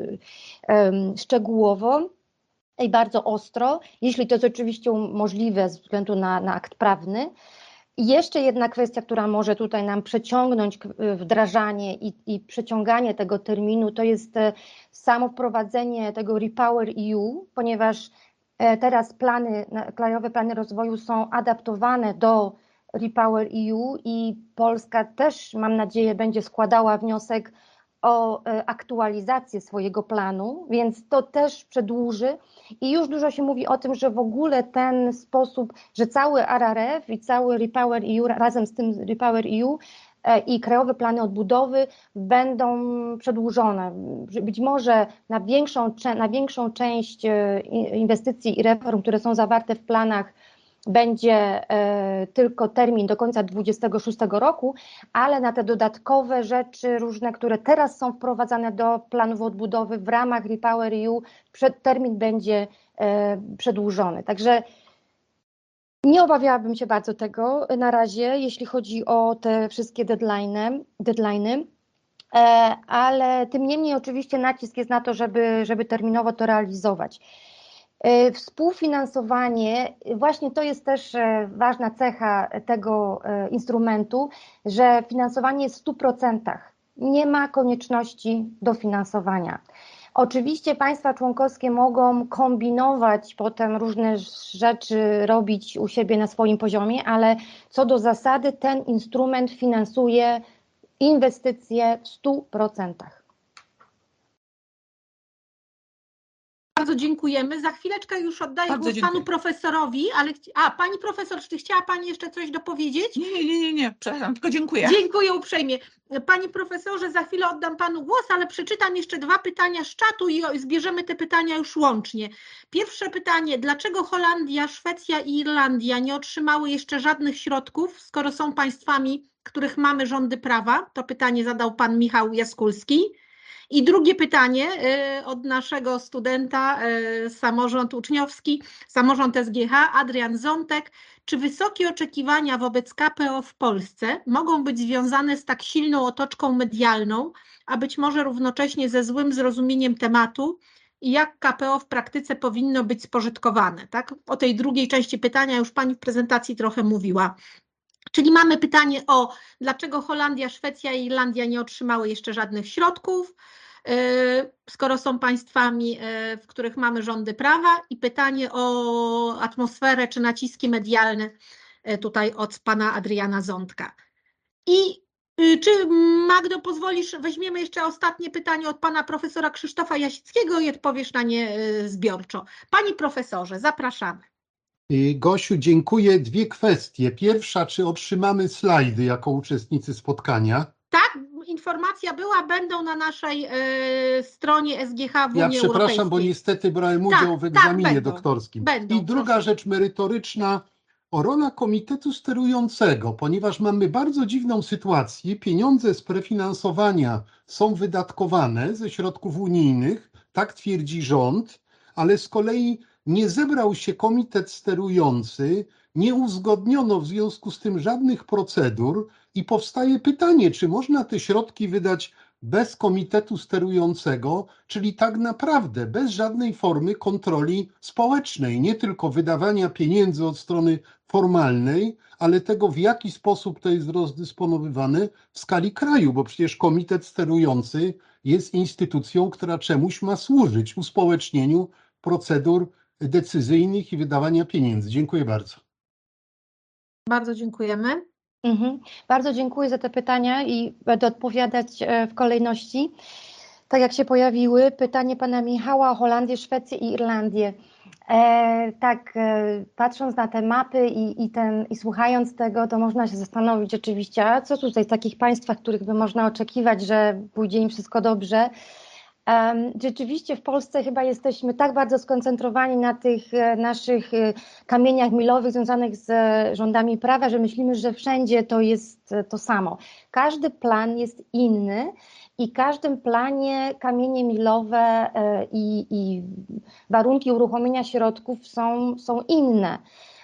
um, szczegółowo i bardzo ostro, jeśli to jest oczywiście możliwe ze względu na, na akt prawny. I jeszcze jedna kwestia, która może tutaj nam przeciągnąć wdrażanie i, i przeciąganie tego terminu, to jest samo wprowadzenie tego Repower E U, ponieważ teraz plany, krajowe plany rozwoju są adaptowane do Repower E U i Polska też, mam nadzieję, będzie składała wniosek o aktualizację swojego planu, więc to też przedłuży i już dużo się mówi o tym, że w ogóle ten sposób, że cały R R F i cały Repower E U razem z tym Repower E U i krajowe plany odbudowy będą przedłużone. Być może na większą, na większą część inwestycji i reform, które są zawarte w planach będzie tylko termin do końca dwudziestego szóstego roku, ale na te dodatkowe rzeczy różne, które teraz są wprowadzane do planów odbudowy w ramach Repower E U, termin będzie przedłużony. Także nie obawiałabym się bardzo tego na razie, jeśli chodzi o te wszystkie deadline'y, deadline'y, ale tym niemniej oczywiście nacisk jest na to, żeby, żeby terminowo to realizować. Współfinansowanie, właśnie to jest też ważna cecha tego instrumentu, że finansowanie jest w stu procentach. Nie ma konieczności dofinansowania. Oczywiście państwa członkowskie mogą kombinować, potem różne rzeczy robić u siebie na swoim poziomie, ale co do zasady ten instrument finansuje inwestycje w stu procentach. Bardzo dziękujemy. Za chwileczkę już oddaję Bardzo głos dziękuję. panu profesorowi, ale a pani profesor, czy chciała pani jeszcze coś dopowiedzieć? Nie, nie, nie, nie, przepraszam, tylko dziękuję. Dziękuję uprzejmie. Panie profesorze, za chwilę oddam panu głos, ale przeczytam jeszcze dwa pytania z czatu i zbierzemy te pytania już łącznie. Pierwsze pytanie, dlaczego Holandia, Szwecja i Irlandia nie otrzymały jeszcze żadnych środków, skoro są państwami, których mamy rządy prawa? To pytanie zadał pan Michał Jaskulski. I drugie pytanie od naszego studenta, samorząd uczniowski, samorząd S G H, Adrian Zontek. Czy wysokie oczekiwania wobec K P O w Polsce mogą być związane z tak silną otoczką medialną, a być może równocześnie ze złym zrozumieniem tematu i jak K P O w praktyce powinno być spożytkowane? Tak? O tej drugiej części pytania już pani w prezentacji trochę mówiła. Czyli mamy pytanie o dlaczego Holandia, Szwecja i Irlandia nie otrzymały jeszcze żadnych środków, skoro są państwami, w których mamy rządy prawa, i pytanie o atmosferę czy naciski medialne tutaj od pana Adriana Zontka. I czy Magdo pozwolisz, weźmiemy jeszcze ostatnie pytanie od pana profesora Krzysztofa Jasickiego i odpowiesz na nie zbiorczo. Pani profesorze, zapraszamy. Gosiu, dziękuję. Dwie kwestie. Pierwsza, czy otrzymamy slajdy jako uczestnicy spotkania? Tak, informacja była, będą na naszej y, stronie S G H w Unii Ja Europejskiej. przepraszam, bo niestety brałem udział tak, w egzaminie tak, będą, doktorskim. Będą, I druga proszę. rzecz merytoryczna, o rola komitetu sterującego, ponieważ mamy bardzo dziwną sytuację. Pieniądze z prefinansowania są wydatkowane ze środków unijnych, tak twierdzi rząd, ale z kolei nie zebrał się komitet sterujący, nie uzgodniono w związku z tym żadnych procedur i powstaje pytanie, czy można te środki wydać bez komitetu sterującego, czyli tak naprawdę bez żadnej formy kontroli społecznej, nie tylko wydawania pieniędzy od strony formalnej, ale tego, w jaki sposób to jest rozdysponowywane w skali kraju, bo przecież komitet sterujący jest instytucją, która czemuś ma służyć, uspołecznieniu procedur decyzyjnych i wydawania pieniędzy. Dziękuję bardzo. Bardzo dziękujemy. Mhm. Bardzo dziękuję za te pytania i będę odpowiadać w kolejności. Tak jak się pojawiły, pytanie pana Michała o Holandię, Szwecję i Irlandię. E, tak, e, patrząc na te mapy i, i, ten, i słuchając tego, to można się zastanowić oczywiście, a co tutaj w takich państwach, których by można oczekiwać, że pójdzie im wszystko dobrze. Rzeczywiście w Polsce chyba jesteśmy tak bardzo skoncentrowani na tych naszych kamieniach milowych związanych z rządami prawa, że myślimy, że wszędzie to jest to samo. Każdy plan jest inny i w każdym planie kamienie milowe i, i warunki uruchomienia środków są, są inne.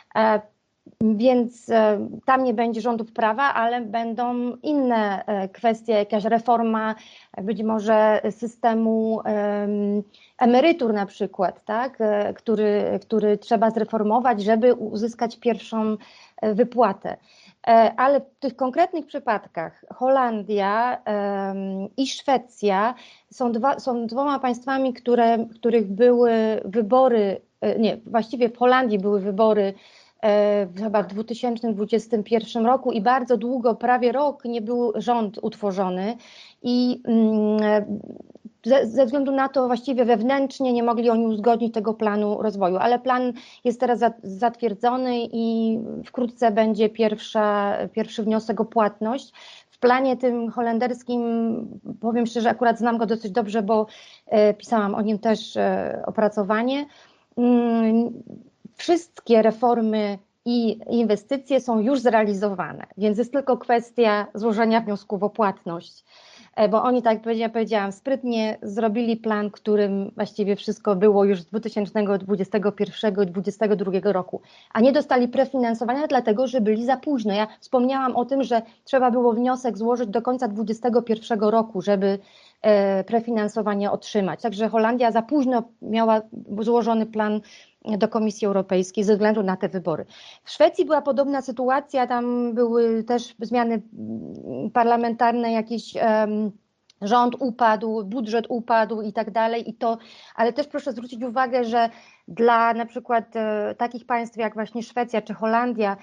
Więc tam nie będzie rządów prawa, ale będą inne kwestie, jakaś reforma być może systemu emerytur na przykład, tak? który, który trzeba zreformować, żeby uzyskać pierwszą wypłatę. Ale w tych konkretnych przypadkach Holandia i Szwecja są, dwa, są dwoma państwami, które, których były wybory, nie, właściwie w Holandii były wybory chyba w dwa tysiące dwudziestym pierwszym roku i bardzo długo, prawie rok nie był rząd utworzony i ze, ze względu na to właściwie wewnętrznie nie mogli oni uzgodnić tego planu rozwoju, ale plan jest teraz zatwierdzony i wkrótce będzie pierwsza, pierwszy wniosek o płatność. W planie tym holenderskim, powiem szczerze, akurat znam go dosyć dobrze, bo pisałam o nim też opracowanie. Wszystkie reformy i inwestycje są już zrealizowane, więc jest tylko kwestia złożenia wniosków o płatność. Bo oni, tak jak ja powiedziałam, sprytnie zrobili plan, którym właściwie wszystko było już z dwa tysiące dwudziestego pierwszego i dwa tysiące dwudziestego drugiego roku, a nie dostali prefinansowania dlatego, że byli za późno. Ja wspomniałam o tym, że trzeba było wniosek złożyć do końca dwudziestego pierwszego roku, żeby prefinansowanie otrzymać. Także Holandia za późno miała złożony plan do Komisji Europejskiej ze względu na te wybory. W Szwecji była podobna sytuacja, tam były też zmiany parlamentarne, jakiś um, rząd upadł, budżet upadł i tak dalej, i to, ale też proszę zwrócić uwagę, że dla na przykład e, takich państw jak właśnie Szwecja czy Holandia,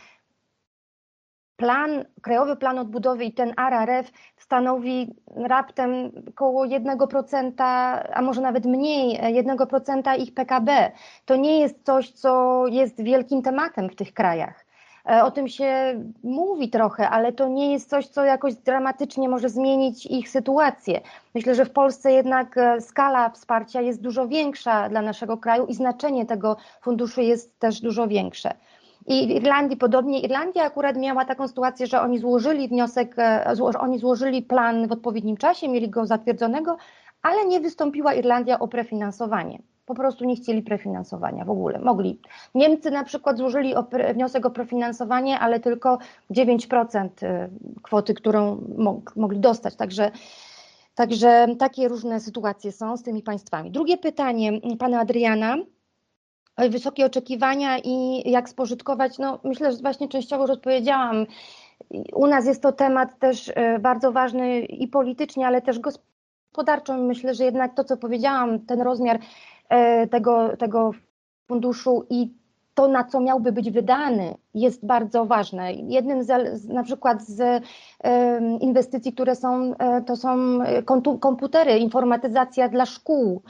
plan, Krajowy Plan Odbudowy i ten R R F stanowi raptem około jednego procenta, a może nawet mniej, jednego procenta ich P K B. To nie jest coś, co jest wielkim tematem w tych krajach. O tym się mówi trochę, ale to nie jest coś, co jakoś dramatycznie może zmienić ich sytuację. Myślę, że w Polsce jednak skala wsparcia jest dużo większa dla naszego kraju i znaczenie tego funduszu jest też dużo większe. I w Irlandii podobnie. Irlandia akurat miała taką sytuację, że oni złożyli wniosek, oni złożyli plan w odpowiednim czasie, mieli go zatwierdzonego, ale nie wystąpiła Irlandia o prefinansowanie. Po prostu nie chcieli prefinansowania w ogóle. Mogli. Niemcy na przykład złożyli o pre, wniosek o prefinansowanie, ale tylko dziewięć procent kwoty, którą mog, mogli dostać. Także, także takie różne sytuacje są z tymi państwami. Drugie pytanie pana Adriana. Wysokie oczekiwania i jak spożytkować, no myślę, że właśnie częściowo już odpowiedziałam. U nas jest to temat też bardzo ważny i politycznie, ale też gospodarczo. Myślę, że jednak to, co powiedziałam, ten rozmiar tego, tego funduszu i to, na co miałby być wydany, jest bardzo ważne. Jednym z, na przykład z inwestycji, które są, to są komputery, informatyzacja dla szkół.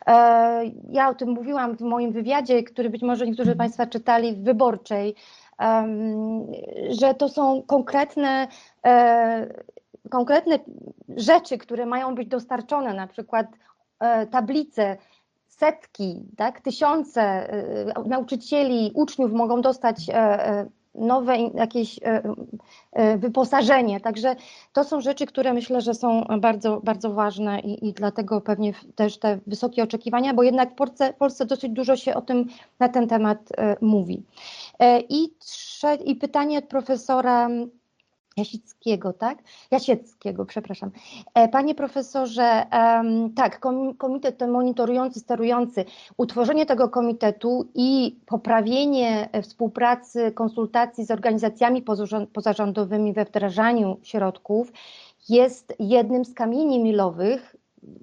Ja o tym mówiłam w moim wywiadzie, który być może niektórzy Państwa czytali w Wyborczej, że to są konkretne, konkretne rzeczy, które mają być dostarczone, na przykład tablice, setki, tak, tysiące nauczycieli, uczniów mogą dostać nowe jakieś wyposażenie. Także to są rzeczy, które myślę, że są bardzo, bardzo ważne i, i dlatego pewnie też te wysokie oczekiwania, bo jednak w Polsce, w Polsce dosyć dużo się o tym, na ten temat mówi. I, trze- i pytanie od profesora Jasickiego, tak? Jasieckiego, przepraszam. Panie profesorze, tak, komitet ten monitorujący, sterujący, utworzenie tego komitetu i poprawienie współpracy, konsultacji z organizacjami pozarządowymi we wdrażaniu środków jest jednym z kamieni milowych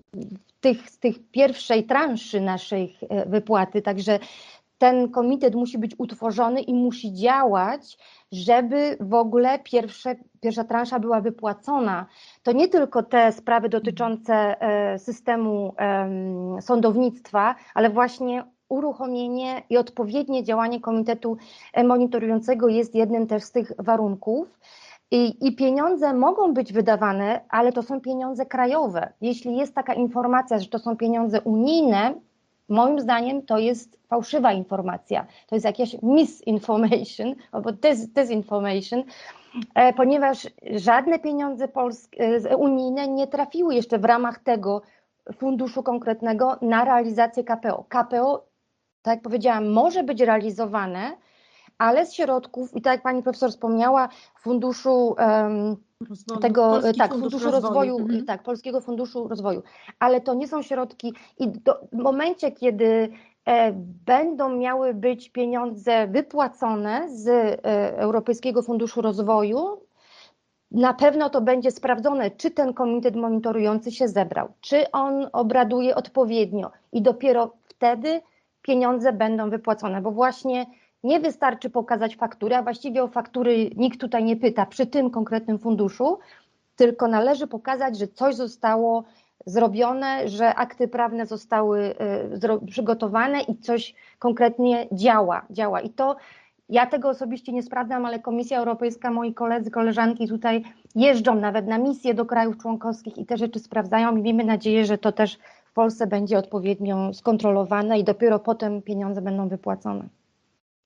w tych, z tych pierwszej transzy naszej wypłaty, także ten komitet musi być utworzony i musi działać, żeby w ogóle pierwsze, pierwsza transza była wypłacona. To nie tylko te sprawy dotyczące systemu sądownictwa, ale właśnie uruchomienie i odpowiednie działanie komitetu monitorującego jest jednym też z tych warunków. I, I pieniądze mogą być wydawane, ale to są pieniądze krajowe. Jeśli jest taka informacja, że to są pieniądze unijne, moim zdaniem to jest fałszywa informacja, to jest jakaś misinformation albo disinformation, ponieważ żadne pieniądze polskie, unijne nie trafiły jeszcze w ramach tego funduszu konkretnego na realizację K P O. K P O, tak jak powiedziałam, może być realizowane, ale z środków, i tak jak pani profesor wspomniała, funduszu um, Rozwoju, tego, tak, Funduszu Rozwoju, rozwoju mhm. tak, Polskiego Funduszu Rozwoju, ale to nie są środki i do, w momencie, kiedy e, będą miały być pieniądze wypłacone z e, Europejskiego Funduszu Rozwoju, na pewno to będzie sprawdzone, czy ten komitet monitorujący się zebrał, czy on obraduje odpowiednio i dopiero wtedy pieniądze będą wypłacone, bo właśnie nie wystarczy pokazać faktury, a właściwie o faktury nikt tutaj nie pyta przy tym konkretnym funduszu, tylko należy pokazać, że coś zostało zrobione, że akty prawne zostały y, przygotowane i coś konkretnie działa, działa. I to ja tego osobiście nie sprawdzam, ale Komisja Europejska, moi koledzy, koleżanki tutaj jeżdżą nawet na misje do krajów członkowskich i te rzeczy sprawdzają i miejmy nadzieję, że to też w Polsce będzie odpowiednio skontrolowane i dopiero potem pieniądze będą wypłacone.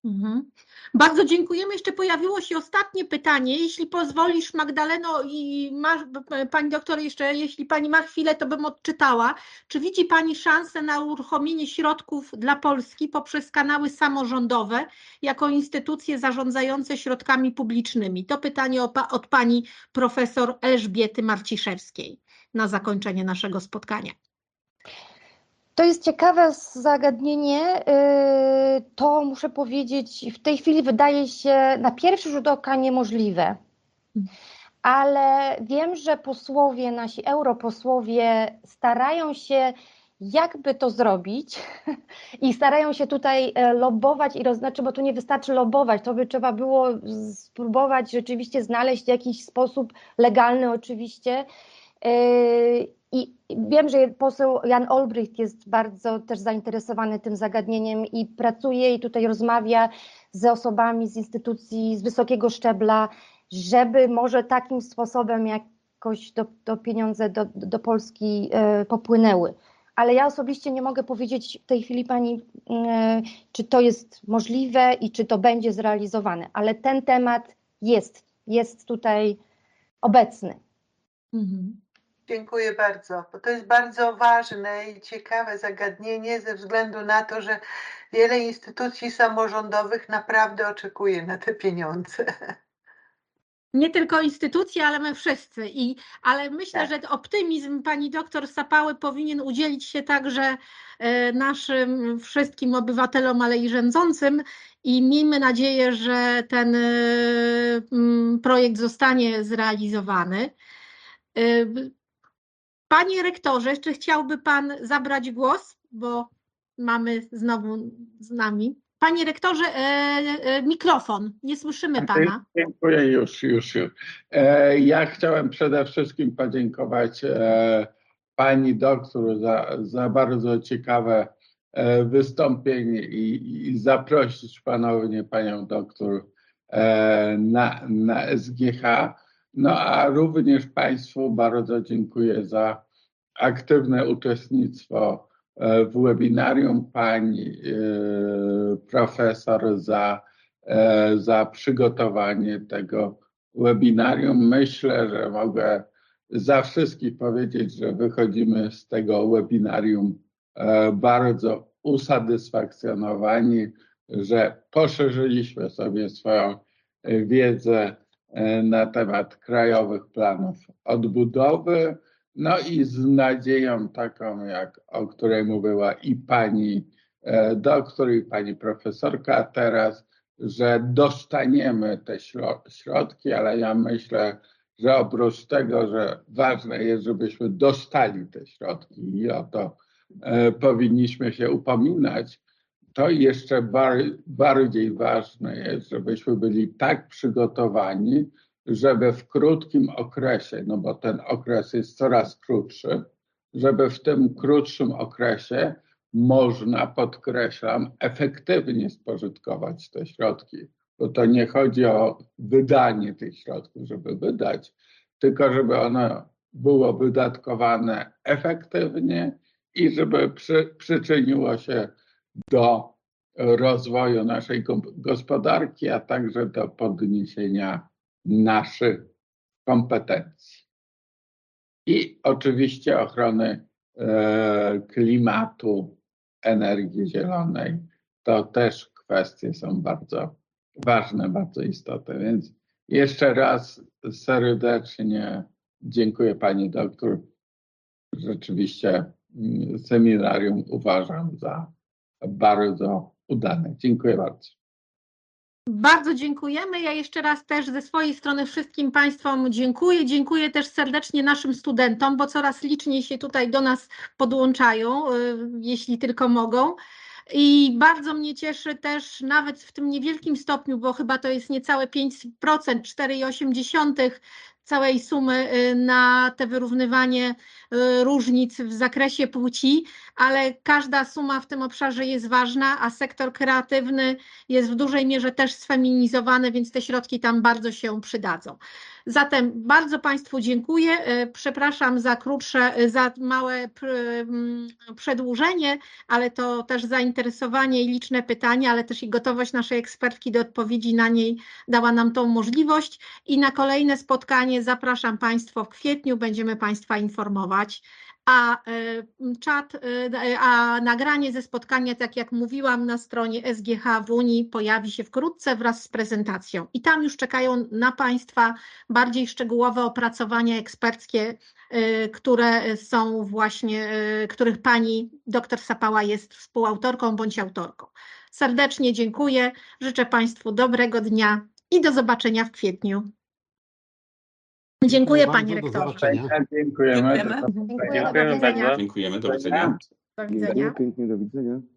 Mhm. Bardzo dziękujemy. Jeszcze pojawiło się ostatnie pytanie. Jeśli pozwolisz, Magdaleno, i masz, pani doktor, jeszcze jeśli pani ma chwilę, to bym odczytała. Czy widzi pani szansę na uruchomienie środków dla Polski poprzez kanały samorządowe jako instytucje zarządzające środkami publicznymi? To pytanie od pani profesor Elżbiety Marciszewskiej na zakończenie naszego spotkania. To jest ciekawe zagadnienie. To muszę powiedzieć, w tej chwili wydaje się na pierwszy rzut oka niemożliwe. Ale wiem, że posłowie, nasi europosłowie starają się jakby to zrobić i starają się tutaj lobbować i roznaczy, bo tu nie wystarczy lobbować, to by trzeba było spróbować rzeczywiście znaleźć jakiś sposób legalny oczywiście. I wiem, że poseł Jan Olbrycht jest bardzo też zainteresowany tym zagadnieniem i pracuje i tutaj rozmawia z osobami z instytucji z wysokiego szczebla, żeby może takim sposobem jakoś do, do pieniądze do, do Polski e, popłynęły. Ale ja osobiście nie mogę powiedzieć w tej chwili pani, e, czy to jest możliwe i czy to będzie zrealizowane, ale ten temat jest, jest tutaj obecny. Mhm. Dziękuję bardzo, bo to jest bardzo ważne i ciekawe zagadnienie ze względu na to, że wiele instytucji samorządowych naprawdę oczekuje na te pieniądze. Nie tylko instytucje, ale my wszyscy. I, ale myślę, Tak. że optymizm pani doktor Sapały powinien udzielić się także naszym wszystkim obywatelom, ale i rządzącym. I miejmy nadzieję, że ten projekt zostanie zrealizowany. Panie rektorze, czy chciałby pan zabrać głos, bo mamy znowu z nami. Panie rektorze, e, e, mikrofon, nie słyszymy pana. Dziękuję, już, już, już. E, ja chciałem przede wszystkim podziękować e, pani doktor za, za bardzo ciekawe e, wystąpienie i, i zaprosić ponownie panią doktor e, na, na S G H. No a również państwu bardzo dziękuję za aktywne uczestnictwo w webinarium, pani profesor za, za przygotowanie tego webinarium. Myślę, że mogę za wszystkich powiedzieć, że wychodzimy z tego webinarium bardzo usatysfakcjonowani, że poszerzyliśmy sobie swoją wiedzę na temat krajowych planów odbudowy. No i z nadzieją taką, jak o której mówiła i pani doktor, i pani profesorka teraz, że dostaniemy te środki, ale ja myślę, że oprócz tego, że ważne jest, żebyśmy dostali te środki i o to powinniśmy się upominać, to jeszcze bar bardziej ważne jest, żebyśmy byli tak przygotowani, żeby w krótkim okresie, no bo ten okres jest coraz krótszy, żeby w tym krótszym okresie można, podkreślam, efektywnie spożytkować te środki. Bo to nie chodzi o wydanie tych środków, żeby wydać, tylko żeby ono było wydatkowane efektywnie i żeby przy, przyczyniło się do rozwoju naszej gospodarki, a także do podniesienia naszych kompetencji. I oczywiście ochrony e, klimatu, energii zielonej. To też kwestie są bardzo ważne, bardzo istotne. Więc jeszcze raz serdecznie dziękuję pani doktor. Rzeczywiście seminarium uważam za bardzo udane. Dziękuję bardzo. Bardzo dziękujemy. Ja jeszcze raz też ze swojej strony wszystkim państwom dziękuję. Dziękuję też serdecznie naszym studentom, bo coraz liczniej się tutaj do nas podłączają, jeśli tylko mogą. I bardzo mnie cieszy też nawet w tym niewielkim stopniu, bo chyba to jest niecałe pięć procent, cztery przecinek osiem całej sumy na te wyrównywanie różnic w zakresie płci, ale każda suma w tym obszarze jest ważna, a sektor kreatywny jest w dużej mierze też sfeminizowany, więc te środki tam bardzo się przydadzą. Zatem bardzo Państwu dziękuję. Przepraszam za krótsze, za małe przedłużenie, ale to też zainteresowanie i liczne pytania, ale też i gotowość naszej ekspertki do odpowiedzi na niej dała nam tą możliwość. I na kolejne spotkanie zapraszam Państwa w kwietniu, będziemy Państwa informować. A czat, a nagranie ze spotkania, tak jak mówiłam, na stronie S G H w Unii pojawi się wkrótce wraz z prezentacją. I tam już czekają na Państwa bardziej szczegółowe opracowania eksperckie, które są właśnie, których pani dr Sapała jest współautorką bądź autorką. Serdecznie dziękuję, życzę Państwu dobrego dnia i do zobaczenia w kwietniu. Dziękuję, panie rektorze. Dziękujemy. Dziękujemy. Dziękuję, do Dziękujemy widzenia. bardzo. Dziękujemy, do widzenia. Do widzenia. Pięknie, do widzenia.